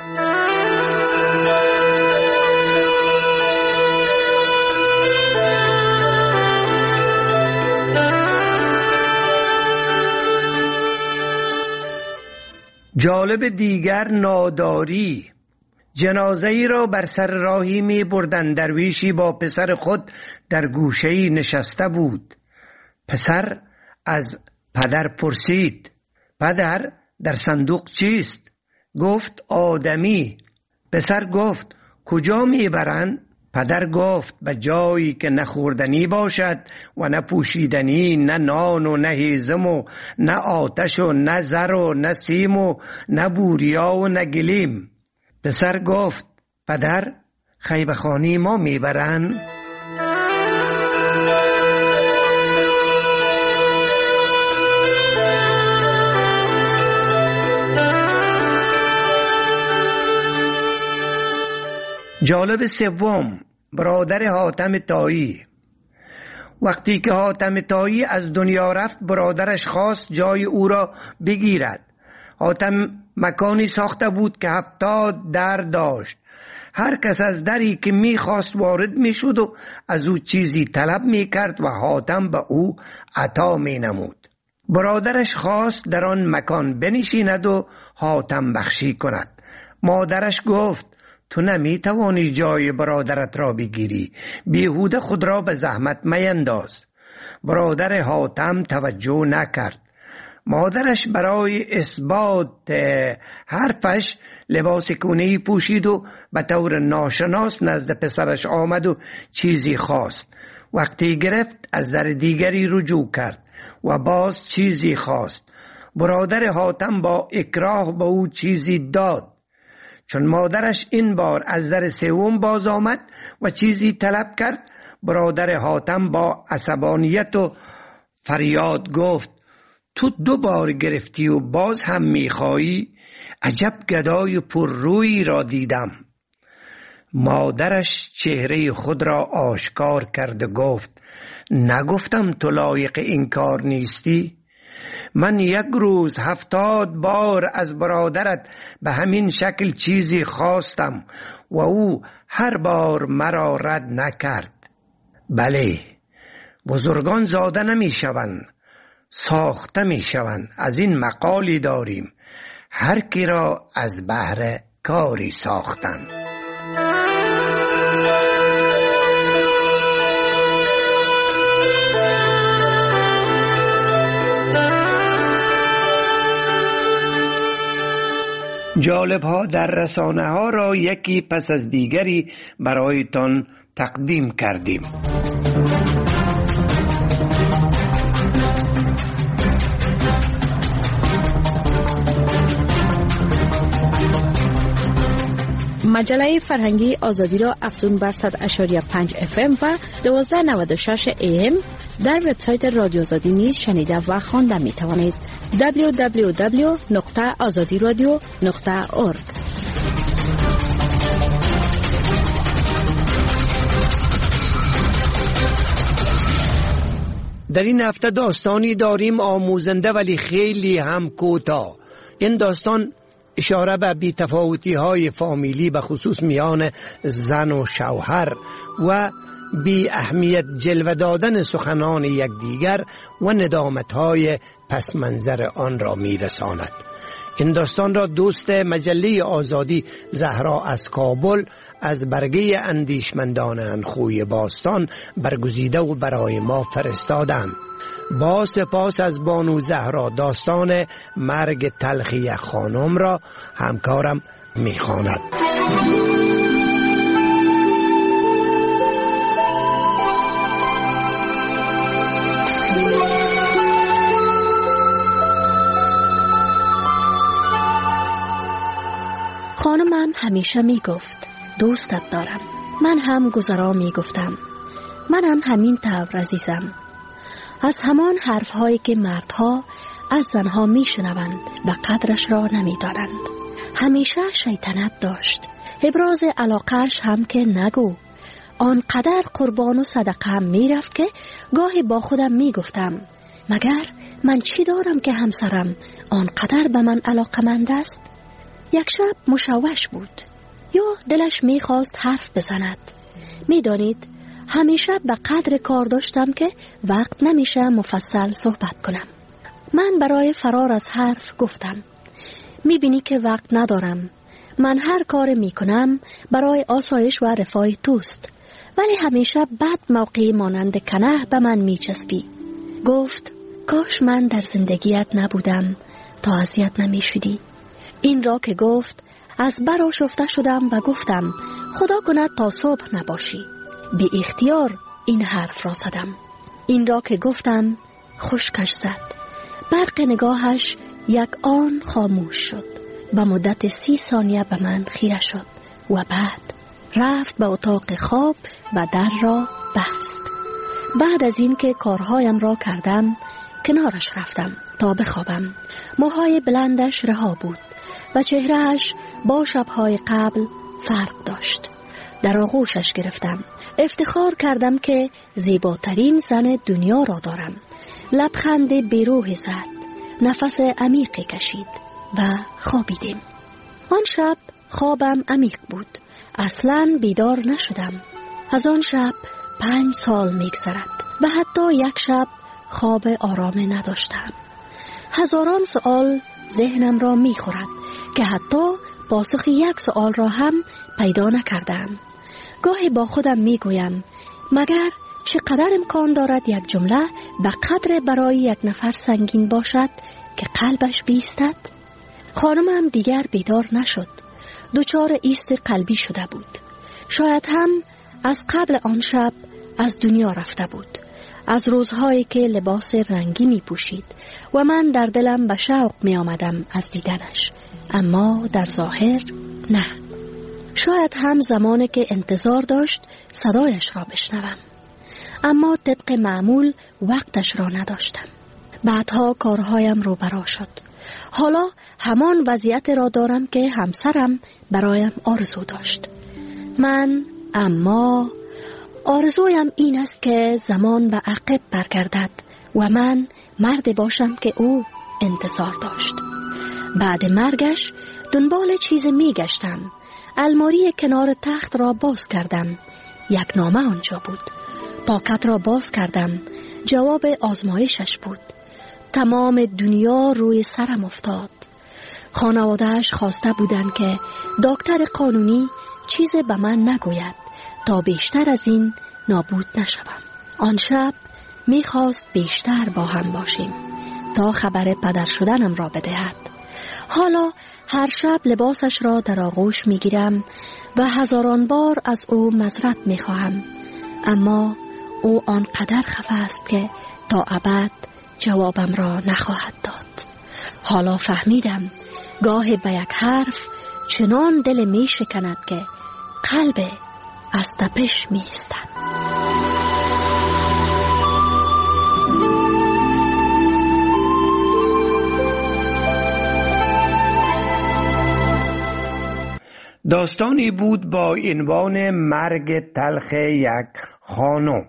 جالب دیگر ناداری. جنازه ای را بر سر راهی می بردن. درویشی با پسر خود در گوشه‌ای نشسته بود. پسر از پدر پرسید پدر در صندوق چیست؟ گفت آدمی. پسر گفت کجا می برن؟ پدر گفت به جایی که نه خوردنی باشد و نه پوشیدنی، نه نان و نه هیزم و نه آتش و نه زر و نه سیم و نه بوریا و نه گلیم. پسر گفت پدر خیبه خانی ما میبرن؟ جالب سوم، برادر حاتم طایی. وقتی که حاتم طایی از دنیا رفت برادرش خواست جای او را بگیرد. حاتم مکانی ساخته بود که هفتاد در داشت. هر کس از دری که میخواست وارد میشد و از او چیزی طلب میکرد و حاتم به او عطا مینمود. برادرش خواست در آن مکان بنشیند و حاتم بخشی کند. مادرش گفت تو نمیتوانی جای برادرت را بگیری، بیهوده خود را به زحمت مینداز. برادر حاتم توجه نکرد. مادرش برای اثبات حرفش لباس کونه‌ای پوشید و به طور ناشناس نزد پسرش آمد و چیزی خواست. وقتی گرفت از در دیگری رجوع کرد و باز چیزی خواست. برادر حاتم با اکراه به او چیزی داد. چون مادرش این بار از در سوم باز آمد و چیزی طلب کرد، برادر حاتم با عصبانیت و فریاد گفت تو دو بار گرفتی و باز هم میخوایی؟ عجب گدای پر روی را دیدم. مادرش چهره خود را آشکار کرد و گفت نگفتم تو لایق این کار نیستی؟ من یک روز هفتاد بار از برادرت به همین شکل چیزی خواستم و او هر بار مرا رد نکرد. بله، بزرگان زاده نمی شوند، ساخته می شوند. از این مقالی داریم هر کی را از بهر کاری ساختند. جالب ها در رسانه ها را یکی پس از دیگری برایتان تقدیم کردیم. مجله فرهنگی آزادی را افزون بر صد و پنج و پنج اف ام و دوازده نود و شش ای ام در وبسایت رادیو آزادی نیز شنیده و خوانده می توانید. دبلیو دبلیو دبلیو نقطه آزادی رادیو نقطه اورگ. در این هفته داستانی داریم آموزنده ولی خیلی هم کوتاه. این داستان اشاره به بی‌تفاوتی های فامیلی به خصوص میان زن و شوهر و بی اهمیت جلوه دادن سخنان یکدیگر و ندامت های پس منظر آن را میرساند. این داستان را دوست مجله آزادی زهرا از کابل از برگه اندیشمندان انخوی باستان برگزیده و برای ما فرستادند. با سپاس از بانو زهرا داستان مرگ تلخی خانم را همکارم میخواند. خانمم همیشه می گفت دوستت دارم. من هم گذرا می گفتم منم همین طور عزیزم. از همان حرفهایی که مردها از زنها می شنوند و قدرش را نمی دارند. همیشه شیطنت داشت. ابراز علاقهش هم که نگو. آنقدر قربان و صدقه هم می رفت که گاهی با خودم می گفتم مگر من چی دارم که همسرم آنقدر به من علاقمند است؟ یک شب مشوش بود یا دلش می خواست حرف بزند. می دانید همیشه به قدر کار داشتم که وقت نمیشه مفصل صحبت کنم. من برای فرار از حرف گفتم می بینی که وقت ندارم. من هر کار می کنم برای آسایش و رفاه توست، ولی همیشه بد موقعی مانند کنه به من می چسبی. گفت کاش من در زندگیت نبودم تا اذیت نمی شدی. این را که گفت از برا شفته شدم و گفتم خدا کند تا صبح نباشی. بی اختیار این حرف را زدم. این را که گفتم خشکش زد. برق نگاهش یک آن خاموش شد. به مدت سی ثانیه به من خیره شد و بعد رفت به اتاق خواب و در را بست. بعد از این که کارهایم را کردم کنارش رفتم تا بخوابم. موهای بلندش رها بود و چهرهش با شبهای قبل فرق داشت. در آغوشش گرفتم. افتخار کردم که زیباترین زن دنیا را دارم. لبخند بیروح زد. نفس عمیقی کشید و خوابیدیم. آن شب خوابم عمیق بود. اصلاً بیدار نشدم. از آن شب پنج سال میگذرد و حتی یک شب خواب آرام نداشتم. هزاران سوال ذهنم را میخورد که حتی پاسخ یک سوال را هم پیدا نکردم. گاهی با خودم میگویم مگر چقدر امکان دارد یک جمله به قدر برای یک نفر سنگین باشد که قلبش بیستد؟ خانمم دیگر بیدار نشد. دچار ایست قلبی شده بود. شاید هم از قبل آن شب از دنیا رفته بود. از روزهایی که لباس رنگی می پوشید و من در دلم به شوق می آمدم از دیدنش، اما در ظاهر نه. شاید هم زمانی که انتظار داشت صدایش را بشنوم، اما طبق معمول وقتش را نداشتم. بعدها کارهایم رو برا شد. حالا همان وضعیت را دارم که همسرم برایم آرزو داشت. من اما آرزویم این است که زمان به عقب برگردد و من مرد باشم که او انتظار داشت. بعد مرگش دنبال چیز می گشتم. الماری کنار تخت را باز کردم. یک نامه آنجا بود. پاکت را باز کردم. جواب آزمایشش بود. تمام دنیا روی سرم افتاد. خانواده‌اش خواسته بودند که دکتر قانونی چیز به من نگوید تا بیشتر از این نابود نشوم. آن شب میخواست بیشتر با هم باشیم تا خبر پدر شدنم را بدهد. حالا هر شب لباسش را در آغوش میگیرم و هزاران بار از او معذرت میخواهم، اما او آنقدر خفه است که تا ابد جوابم را نخواهد داد. حالا فهمیدم گاه به یک حرف چنان دل می شکند که قلب از تپش می ایستد. داستانی بود با عنوان مرگ تلخ یک خانم.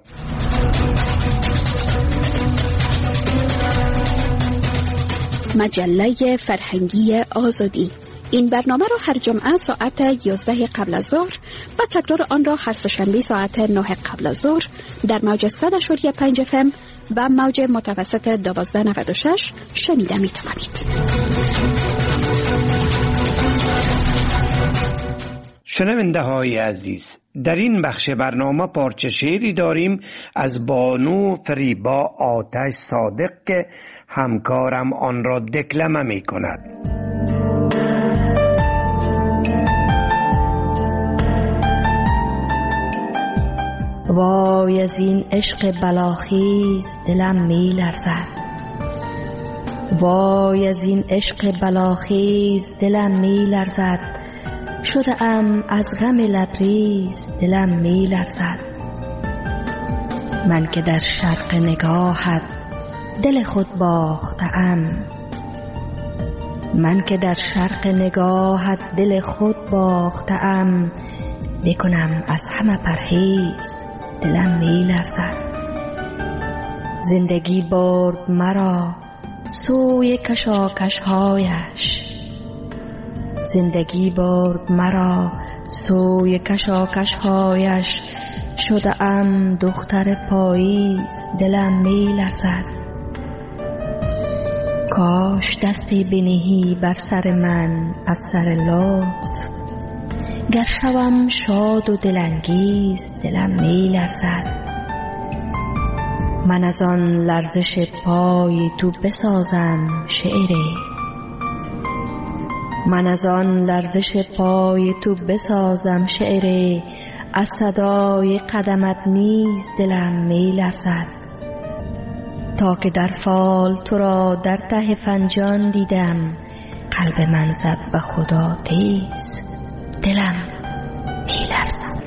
مجله فرهنگی آزادی. این برنامه را هر جمعه ساعت یازده قبل از ظهر و تکرار آن را هر سه‌شنبه ساعت نه قبل از ظهر در موج صد و پنج اف ام و موج متوسط دوازده نود و شش شنیده می توانید. شنونده های عزیز، در این بخش برنامه پارچه شعری داریم از بانو فریبا آتش صادق که همکارم آن را دکلمه می کند. وای از این عشق بلاخیز دلم می لرزد، وای از این عشق بلاخیز دلم می لرزد، شده ام از غم لبریز دلم می لرزد. من که در شرق نگاهت دل خود باختم، من که در شرق نگاهت دل خود باختم، بکنم از همه پرهیز دلم می لرزد. زندگی برد مرا سوی کشاکش هایش، زندگی برد مرا سوی کشاکش هایش، شده ام دختر پاییز دلم می لرزد. کاش دستی بنهی بر سر من از سر لطف، گر شوم شاد و دلانگیز دلم می لرزد. من از آن لرزش پای تو بسازم شعری، من از آن لرزش پای تو بسازم شعری، از صدای قدمت نیز دلم می لرزد. تا که در فال تو را در ته فنجان دیدم، قلب من زد به خدا تیز، دلم می لرزد.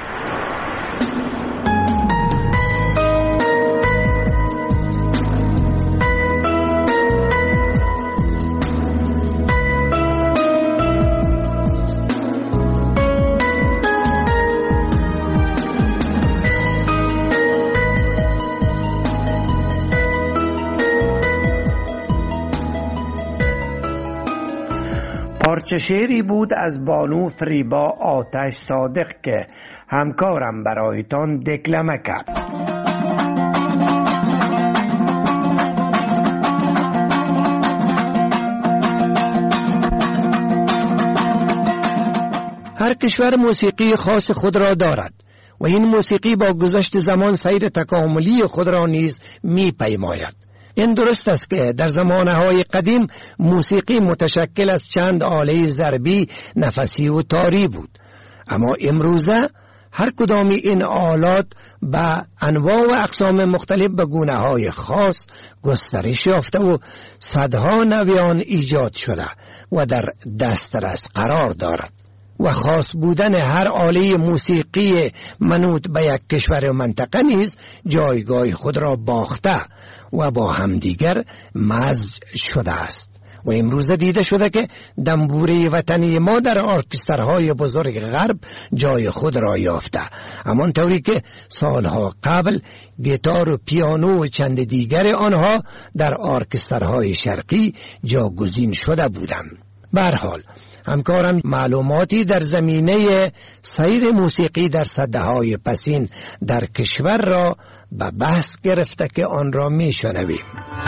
پارچه شعری بود از بانو فریبا آتش صادق که همکارم برایتان دکلمه کرد. هر کشور موسیقی خاص خود را دارد و این موسیقی با گذشت زمان سیر تکاملی خود را نیز می پیماید. این درست است که در زمانهای قدیم موسیقی متشکل از چند آله ضربی، نفسی و تاری بود، اما امروزه هر کدام این آلات به انواع و اقسام مختلف به گونه‌های خاص گسترش یافته و صدها نویان ایجاد شده و در دسترس قرار دارد و خاص بودن هر آله موسیقی منوط به یک کشور و منطقه نیز جایگاه خود را باخته و با همدیگر مزج شده است و امروز دیده شده که دنبوره وطنی ما در ارکسترهای بزرگ غرب جای خود را یافته، همان طوری که سالها قبل گیتار و پیانو و چند دیگر آنها در ارکسترهای شرقی جاگزین شده بودند. به هر حال همکارم معلوماتی در زمینه سیر موسیقی در سده‌های پسین در کشور را به بحث گرفته که آن را می شنویم.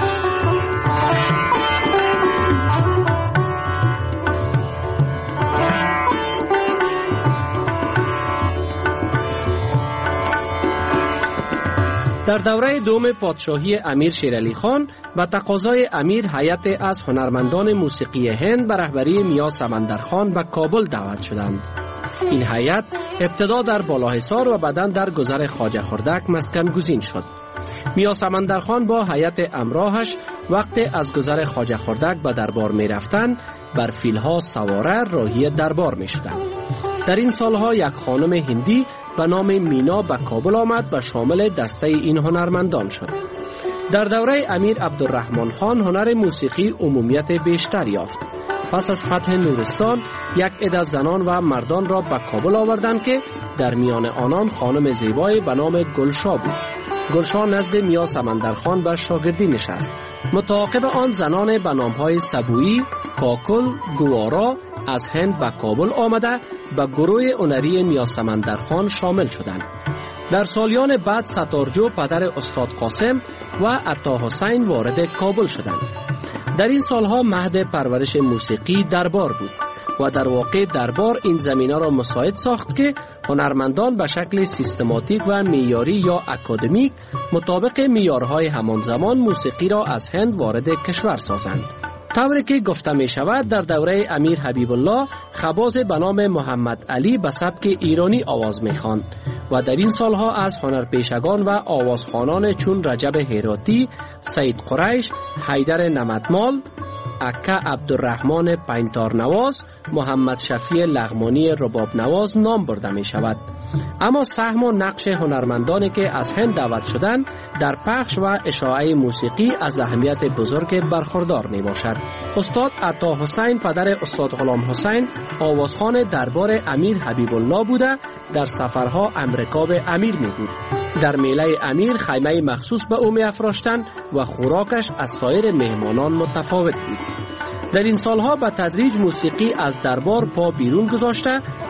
در دوره دوم پادشاهی امیر شیرعلی خان به تقاضای امیر هیئت از هنرمندان موسیقی هند به رهبری میا سمندرخان به کابل دعوت شدند. این هیئت ابتدا در بالاحصار و بعداً در گذر خواجه خردک مسکن گزین شد. میا سمندرخان با هیئت همراهش وقت از گذر خواجه خردک به دربار می رفتند بر فیلها سواره راهی دربار می شدند. در این سالها یک خانم هندی به نام مینا به کابل آمد و شامل دسته این هنرمندان شد. در دوره امیر عبدالرحمن خان هنر موسیقی عمومیت بیشتر یافت. پس از فتح نورستان یک عده زنان و مردان را به کابل آوردند که در میان آنان خانم زیبای به نام گلشا بود. گلشا نزد میا سمندرخان به شاگردی نشست. متعاقب آن زنان به نامهای سبویی، کاکل، گوارا از هند به کابل آمده به گروه هنری میا سمندرخان شامل شدند. در سالیان بعد ستارجو پدر استاد قاسم و عطا حسین وارد کابل شدند. در این سالها مهد پرورش موسیقی دربار بود و در واقع دربار این زمینه را مساعد ساخت که هنرمندان به شکل سیستماتیک و معیاری یا اکادمیک مطابق معیارهای همان زمان موسیقی را از هند وارد کشور سازند. طوری که گفته می شود در دوره امیر حبیب الله خباز به نام محمد علی به سبک ایرانی آواز می خواند و در این سالها از هنرپیشگان و آوازخوانان چون رجب هراتی، سید قریش، حیدر نمدمال، اکا عبدالرحمن پینتار نواز، محمد شفیع لغمانی رباب نواز نام برده می شود. اما سهم و نقش هنرمندانی که از هند دعوت شدند در پخش و اشاعه موسیقی از اهمیت بزرگ برخوردار می باشد. استاد عطا حسین پدر استاد غلام حسین آوازخوان دربار امیر حبیب الله بوده در سفرها امریکا به امیر می بود. در میله امیر خیمه مخصوص به او می افراشتند و خوراکش از سایر مهمانان متفاوت بود. در این سالها به تدریج موسیقی از دربار پا بیرون گذاشته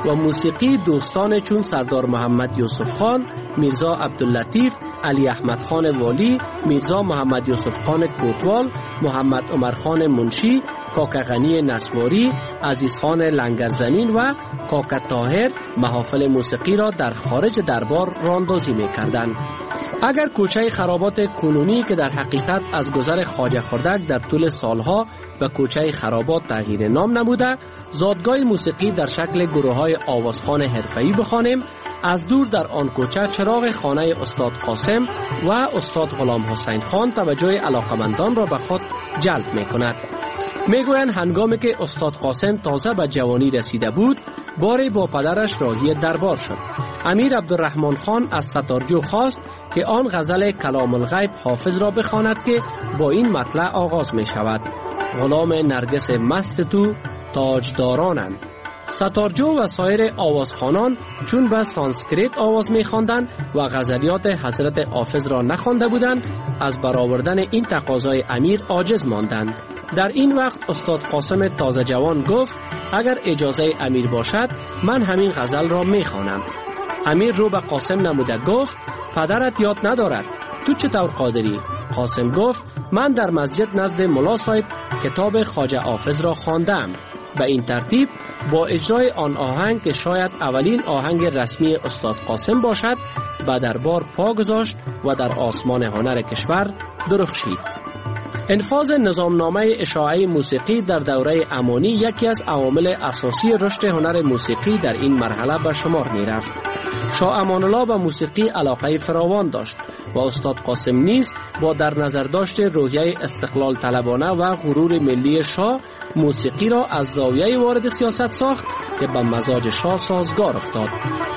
و موسیقی دوستان چون سردار محمد یوسف خان، میرزا عبداللطیف، علی احمد خان والی، میرزا محمد یوسف خان کوتوال، محمد عمر خان منشی، کاکا غنی نسواری، عزیز خان لنگرزمین و کاکا طاهر محافل موسیقی را در خارج دربار راندازی می کردند. اگر کوچه خرابات کنونی که در حقیقت از گذر خواجه خردک در طول سالها به کوچه خرابات تغییر نام نموده، زادگاه موسیقی در شکل گروه‌های آوازخوان حرفه‌ای بخوانیم، از دور در آن کوچه چراغ خانه استاد قاسم و استاد غلام حسین خان توجه علاقمندان را به خود جلب می کند. میگویند هنگامی که استاد قاسم تازه به جوانی رسیده بود، باری با پدرش راهی دربار شد. امیر عبدالرحمن خان از ستارجو خواست که آن غزل کلام الغیب حافظ را بخواند که با این مطلع آغاز می شود: غلام نرگس مست تو تاجدارانند. ستارجو و سایر آوازخوانان چون به سانسکریت آواز می خواندند و غزلیات حضرت حافظ را نخوانده بودند، از برآوردن این تقاضای امیر عاجز ماندند. در این وقت استاد قاسم تازه جوان گفت اگر اجازه امیر باشد من همین غزل را می خوانم. امیر رو به قاسم نموده گفت پدرت یاد ندارد، تو چطور قادری؟ قاسم گفت من در مسجد نزد ملا صاحب کتاب خواجه حافظ را خواندم. به این ترتیب با اجرای آن آهنگ که شاید اولین آهنگ رسمی استاد قاسم باشد به دربار پا گذاشت و در آسمان هنر کشور درخشید. انفاذ نظامنامه اشاعه موسیقی در دوره امانی یکی از عوامل اساسی رشد هنر موسیقی در این مرحله به شمار می رفت. شاه امان الله به موسیقی علاقه فراوان داشت و استاد قاسم نیز با در نظر داشت روحیه استقلال طلبانه و غرور ملی شاه موسیقی را از زاویه وارد سیاست ساخت که به مزاج شاه سازگار افتاد.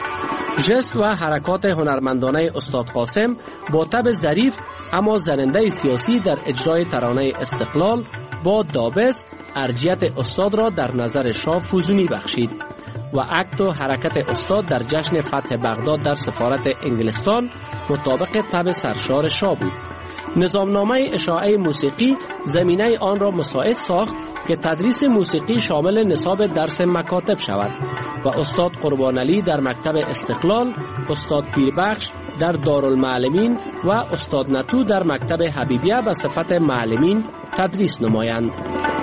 ژست و حرکات هنرمندانه استاد قاسم با طبع ظریف اما زننده سیاسی در اجرای ترانه استقلال با دابست ارجیت استاد را در نظر شاه فزونی بخشید و عقد و حرکت استاد در جشن فتح بغداد در سفارت انگلستان مطابق طبع سرشار شاه بود. نظامنامه اشاعه موسیقی زمینه آن را مساعد ساخت که تدریس موسیقی شامل نصاب درس مکاتب شود و استاد قربان علی در مکتب استقلال، استاد پیربخش در دارالمعلمین و استاد نتو در مکتب حبیبیه به صفت معلمین تدریس نمایند.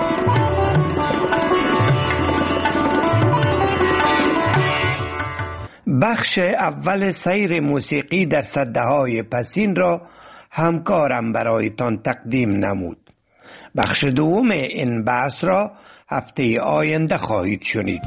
بخش اول سیر موسیقی در سده‌های پسین را همکارم برایتان تقدیم نمود. بخش دوم این بحث را هفته آینده خواهید شنید.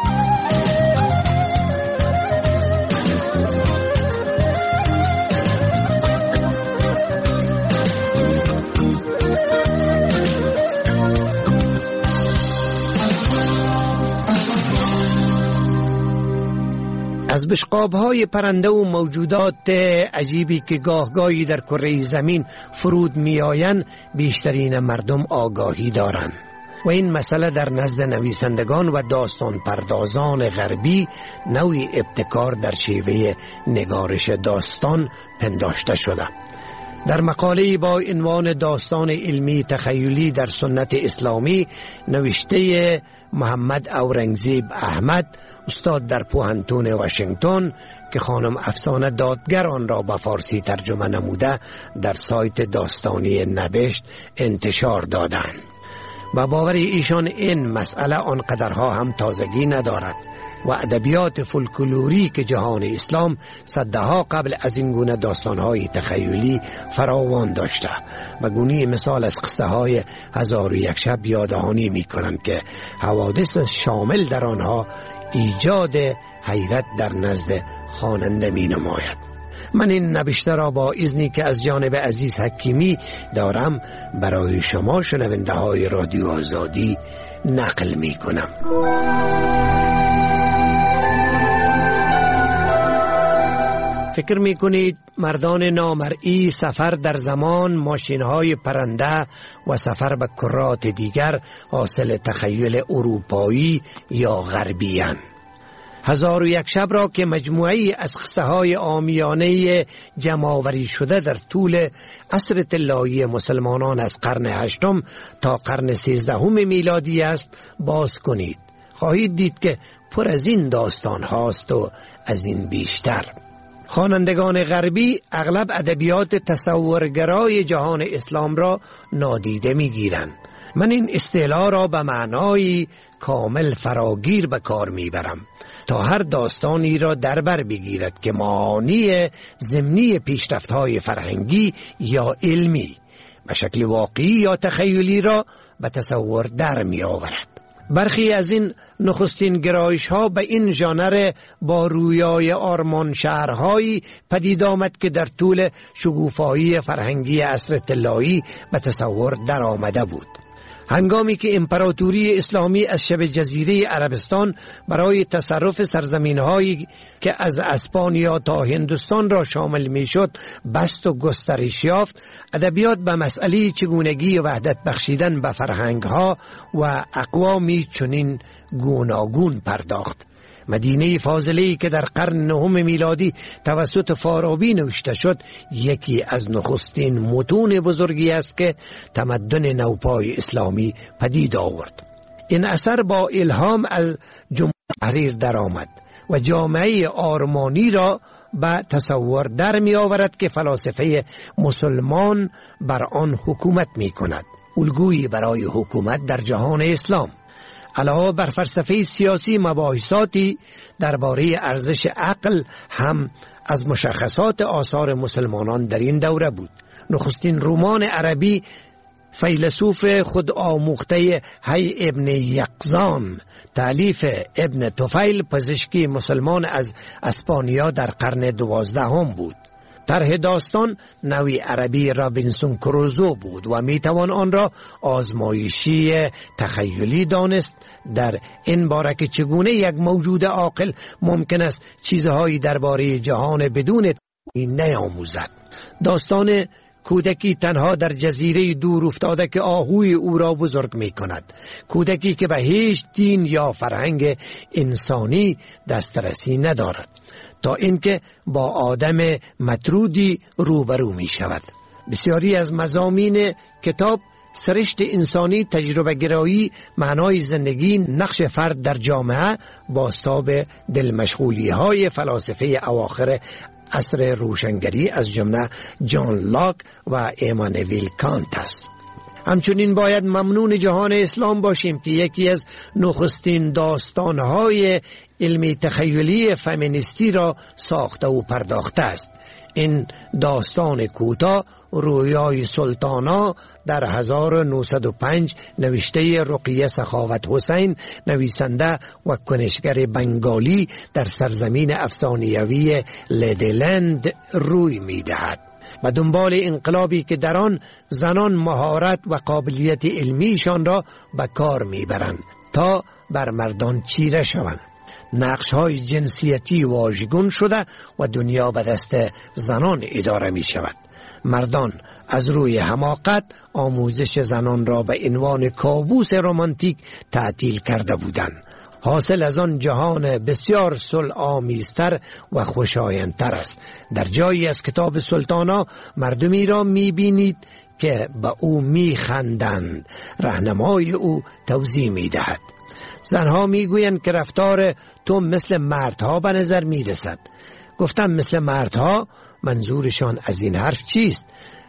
از بشقاب‌های پرنده و موجودات عجیبی که گاهگاهی در کره زمین فرود می‌آیند بیشترین مردم آگاهی دارند و این مسئله در نزد نویسندگان و داستان پردازان غربی نوعی ابتکار در شیوه نگارش داستان پنداشته شده. در مقاله با عنوان داستان علمی تخیلی در سنت اسلامی نوشته محمد اورنگزیب احمد، استاد در پوهنتون واشنگتن که خانم افسانه دادگر آن را به فارسی ترجمه نموده، در سایت داستانی نوشت انتشار دادند. و باور ایشان این مسئله آنقدرها هم تازگی ندارد و ادبیات فولکلوری که جهان اسلام صدها قبل از این گونه داستانهای تخیلی فراوان داشته و گونه مثال از قصه های هزار و یک شب یاددهانی می کنند که حوادث شامل در آنها ایجاد حیرت در نزد خواننده می نماید. من این نوشته را با اذنی که از جانب عزیز حکیمی دارم برای شما شنونده های رادیو آزادی نقل می کنم. فکر می کنید مردان نامرئی سفر در زمان ماشین‌های پرنده و سفر به کرات دیگر حاصل تخیل اروپایی یا غربی اند؟ هزار و یک شب را که مجموعی از قصه های عامیانه جمع‌آوری شده در طول عصر طلایی مسلمانان از قرن هشتم تا قرن سیزدهم میلادی است باز کنید، خواهید دید که پر از این داستان هاست و از این بیشتر. خوانندگان غربی اغلب ادبیات تصورگرای جهان اسلام را نادیده میگیرند. من این اصطلاح را به معنای کامل فراگیر به کار میبرم تا هر داستانی را در بر بگیرد که معانی ضمنی پیشرفت‌های فرهنگی یا علمی به شکل واقعی یا تخیلی را به تصور در می آورد. برخی از این نخستین گرایش ها به این ژانر با رویای آرمان شهرهایی پدید آمد که در طول شگوفایی فرهنگی عصر طلایی به تصور در آمده بود. هنگامی که امپراتوری اسلامی از شبه جزیره عربستان برای تصرف سرزمین‌هایی که از اسپانیا تا هندوستان را شامل می‌شد بست و گسترش یافت، ادبیات به مسئله چگونگی وحدت بخشیدن به فرهنگ‌ها و اقوامی چنین گوناگون پرداخت. مدینه فاضله‌ای که در قرن نهم میلادی توسط فارابی نوشته شد یکی از نخستین متون بزرگی است که تمدن نوپای اسلامی پدید آورد. این اثر با الهام از جمهوری تحریر درآمد و جامعه آرمانی را به تصور در می آورد که فلاسفه مسلمان بر آن حکومت می کند. الگویی برای حکومت در جهان اسلام. علاوه بر فلسفه سیاسی، مباحثاتی درباره ارزش عقل هم از مشخصات آثار مسلمانان در این دوره بود. نخستین رمان عربی فیلسوف خود آموخته هی ابن یقظان تألیف ابن طفیل پزشکی مسلمان از اسپانیا در قرن دوازدهم بود. طرح داستان نوی عربی رابینسون کروزو بود و میتوان آن را آزمایشی تخیلی دانست در این باره که چگونه یک موجود عاقل ممکن است چیزهایی درباره جهان بدون تعیین نیاموزد. داستان کودکی تنها در جزیره دور افتاده که آهوی او را بزرگ می کند. کودکی که به هیچ دین یا فرهنگ انسانی دسترسی ندارد تا اینکه با آدم مطرودی روبرو می شود. بسیاری از مضامین کتاب سرشت انسانی، تجربه گرایی، معنای زندگی، نقش فرد در جامعه بازتاب دلمشغولی های فلاسفه اواخر عصر روشنگری از جمله جان لاک و ایمانوئل کانت است. همچنین باید ممنون جهان اسلام باشیم که یکی از نخستین داستانهای علمی تخیلی فمینیستی را ساخته و پرداخته است. این داستان کوتاه رویای سلطانا در هزار و نهصد و پنج نوشته رقیه سخاوت حسین، نویسنده و کنشگر بنگالی، در سرزمین افسانه‌ای لیدلند روی می‌دهد. و دنبال انقلابی که در آن زنان مهارت و قابلیت علمیشان را به کار میبرند تا بر مردان چیره شوند. نقش‌های جنسیتی واژگون شده و دنیا به دست زنان اداره می شود. مردان از روی حماقت آموزش زنان را به عنوان کابوس رمانتیک تعطیل کرده بودند. حاصل از آن جهان بسیار صلح آمیزتر و خوشایندتر است. در جایی از کتاب سلطانا مردمی را می بینید که به او می خندند. راهنمای او توضیح می دهد. زنها می گویند که رفتار تو مثل مردها به نظر می رسد. گفتم مثل مردها، منظورشان از این حرف چیست؟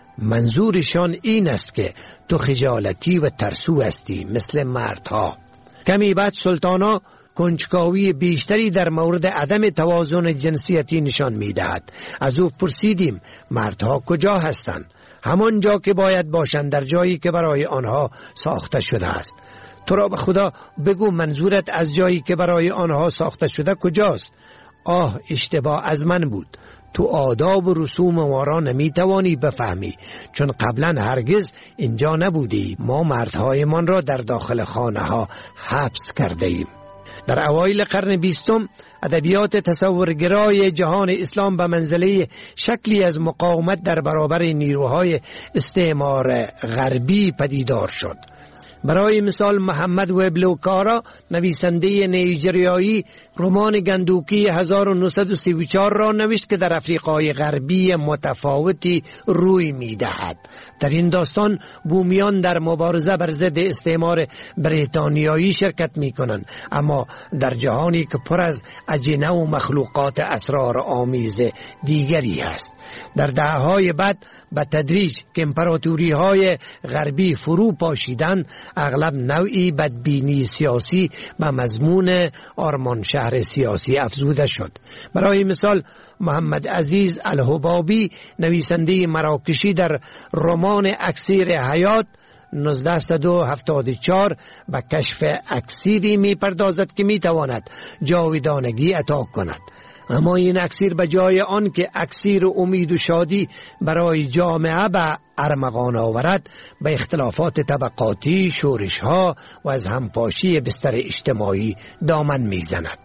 منظورشان این است که تو خجالتی و ترسو هستی مثل مردها. کمی بعد سلطانا کنجکاوی بیشتری در مورد عدم توازن جنسیتی نشان می دهد. از او پرسیدیم مردها کجا هستند؟ همان جا که باید باشند، در جایی که برای آنها ساخته شده است. تو را به خدا بگو منظورت از جایی که برای آنها ساخته شده کجاست؟ آه، اشتباه از من بود. تو آداب و رسوم ما را نمی توانی بفهمی، چون قبلا هرگز اینجا نبودی. ما مردهایمان را در داخل خانه ها حبس کرده ایم. در اوایل قرن بیستم ادبیات تصورگرای جهان اسلام به منزله شکلی از مقاومت در برابر نیروهای استعمار غربی پدیدار شد. برای مثال محمد وبلوکارا نویسنده نیجریایی رمان گندوکی هزار و نهصد و سی و چهار را نوشت که در افریقای غربی متفاوتی روی می دهد. در این داستان بومیان در مبارزه بر ضد استعمار بریتانیایی شرکت می کنند، اما در جهانی که پر از اجنه و مخلوقات اسرار آمیز دیگری است. در دهه‌های بعد به تدریج که امپراتوری های غربی فرو پاشیدن، اغلب نوعی بدبینی سیاسی به مضمون آرمان شهر سیاسی افزوده شد. برای مثال محمد عزیز الحبابی نویسنده مراکشی در رمان اکسیر حیات نوزده هفتاد و چهار به کشف اکسیری می پردازد که می تواند جاودانگی عطا کند. اما این اکسیر به جای آن که اکسیر امید و شادی برای جامعه به ارمغان آورد، به اختلافات طبقاتی، شورش‌ها و از همپاشی بستر اجتماعی دامن میزند.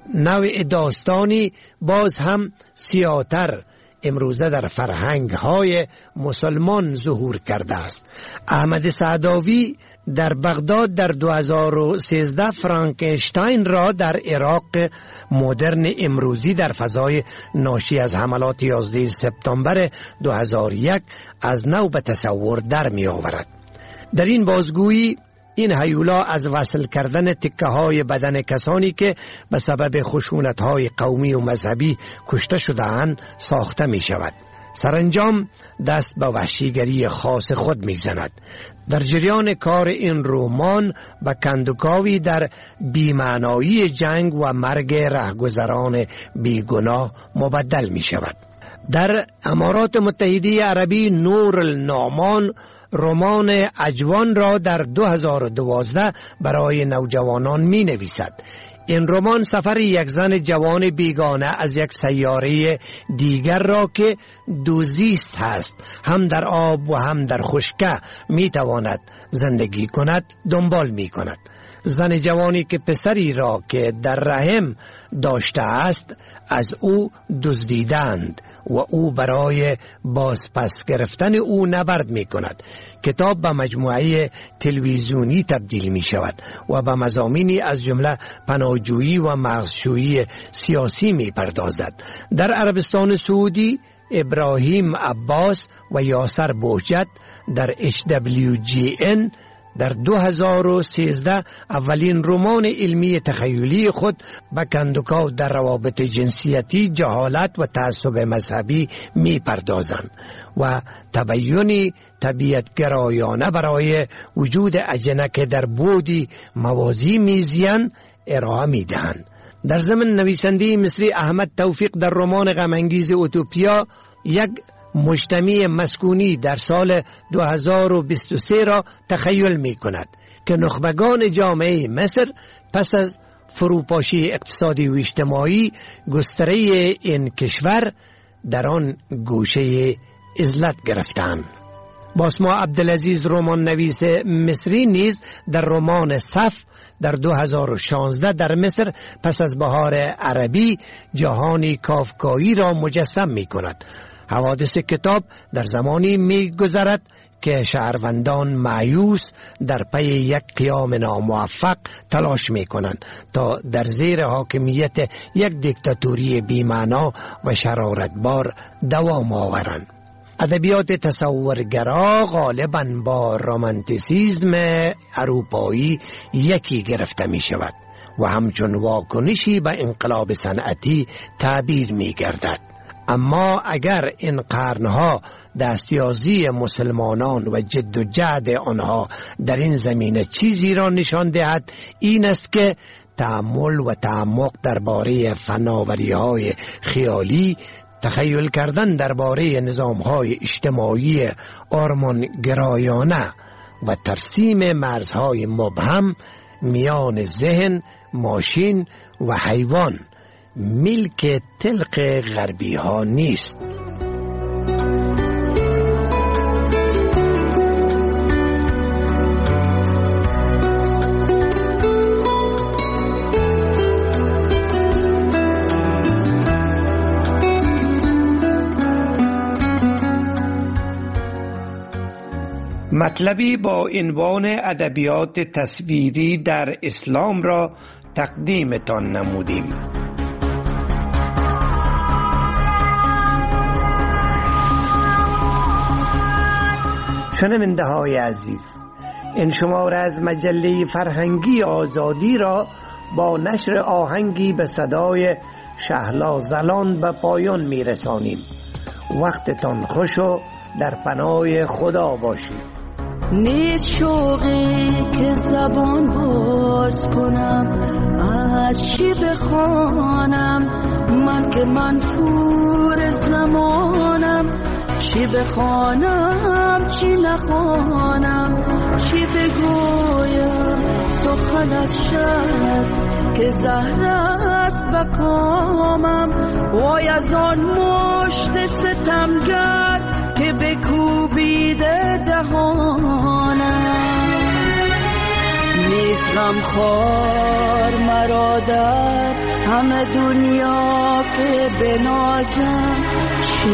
نوع داستانی باز هم سیاتر امروزه در فرهنگ‌های مسلمان ظهور کرده است. احمد سعداوی در بغداد در دو هزار و سیزده فرانکشتاین را در عراق مدرن امروزی در فضای ناشی از حملات یازده سپتامبر دو هزار و یک از نو به تصور در می آورد. در این بازگویی این هیولا از وصل کردن تکه های بدن کسانی که به سبب خشونت های قومی و مذهبی کشته شده‌اند ساخته می شود. سرانجام دست به وحشیگری خاص خود می زند. در جریان کار این رمان به کندوکاوی در بی‌معنایی جنگ و مرگ رهگذران بیگناه مبدل می شود. در امارات متحده عربی نور النعمان رمان اجوان را در دو هزار و دوازده برای نوجوانان می نویسد. این رمان سفر یک زن جوان بیگانه از یک سیاره دیگر را که دوزیست هست، هم در آب و هم در خشکه می تواند زندگی کند دنبال می کند. زن جوانی که پسری را که در رحم داشته است از او دزدیدند و او برای بازپس گرفتن او نبرد می کند. کتاب به مجموعه تلویزیونی تبدیل می شود و به مضامینی از جمله پناهجویی و مغزشویی سیاسی می پردازد. در عربستان سعودی ابراهیم عباس و یاسر بوجت در اچ دبلیو جی ان در دو هزار و سیزده اولین رمان علمی تخیلی خود به کندوکاو در روابط جنسیتی، جهالت و تعصب مذهبی می پردازند و تبیینی طبیعت گرایانه برای وجود اجنه که در بودی موازی میزیان ارائه می دهند. در ضمن نویسنده مصری احمد توفیق در رمان غم‌انگیز اوتوپیا یک مجتمع مسکونی در سال دو هزار و بیست و سه را تخیل می کند که نخبگان جامعه مصر پس از فروپاشی اقتصادی و اجتماعی گستره این کشور در آن گوشه عزلت گرفتند. باسما عبدالعزیز رمان نویس مصری نیز در رمان صف در دو هزار و شانزده در مصر پس از بهار عربی جهانی کافکایی را مجسم می کند. حوادث کتاب در زمانی می گذرد که شهروندان مایوس در پی یک قیام ناموفق تلاش می کنند تا در زیر حاکمیت یک دیکتاتوری بی‌معنا و شرارتبار دوام آورند. ادبیات تصورگرا غالباً با رمانتیسیسم اروپایی یکی گرفته می شود و همچون واکنشی به انقلاب صنعتی تعبیر می گردد. اما اگر این قرنها دستیازی مسلمانان و جد و جهد آنها در این زمینه چیزی را نشان دهد، این است که تأمل و تعمق درباره فناوری‌های خیالی، تخیل کردن درباره نظام‌های اجتماعی آرمانگرایانه و ترسیم مرزهای مبهم میان ذهن، ماشین و حیوان ملک تلق غربی ها نیست. مطلبی با عنوان ادبیات تصویری در اسلام را تقدیمتان نمودیم. شنونده های عزیز، این شماره از مجله فرهنگی آزادی را با نشر آهنگی به صدای شهلا زلان به پایان می رسانیم. وقتتان خوش و در پناه خدا باشید. نیست شوقی که زبان باز کنم، از چی بخوانم من که منفور زمانم، چی بخوانم چی نخوانم، چی بگویم سخن از شب که زهر است بکامم، وای از آن مشت ستمگر که بکوبیده دهانم. نیست غمخوار مرا در همه دنیا که بنازم، چی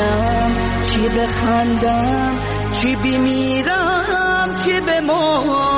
بگیریم چی بخندم، چی بمیرم چی بمانم.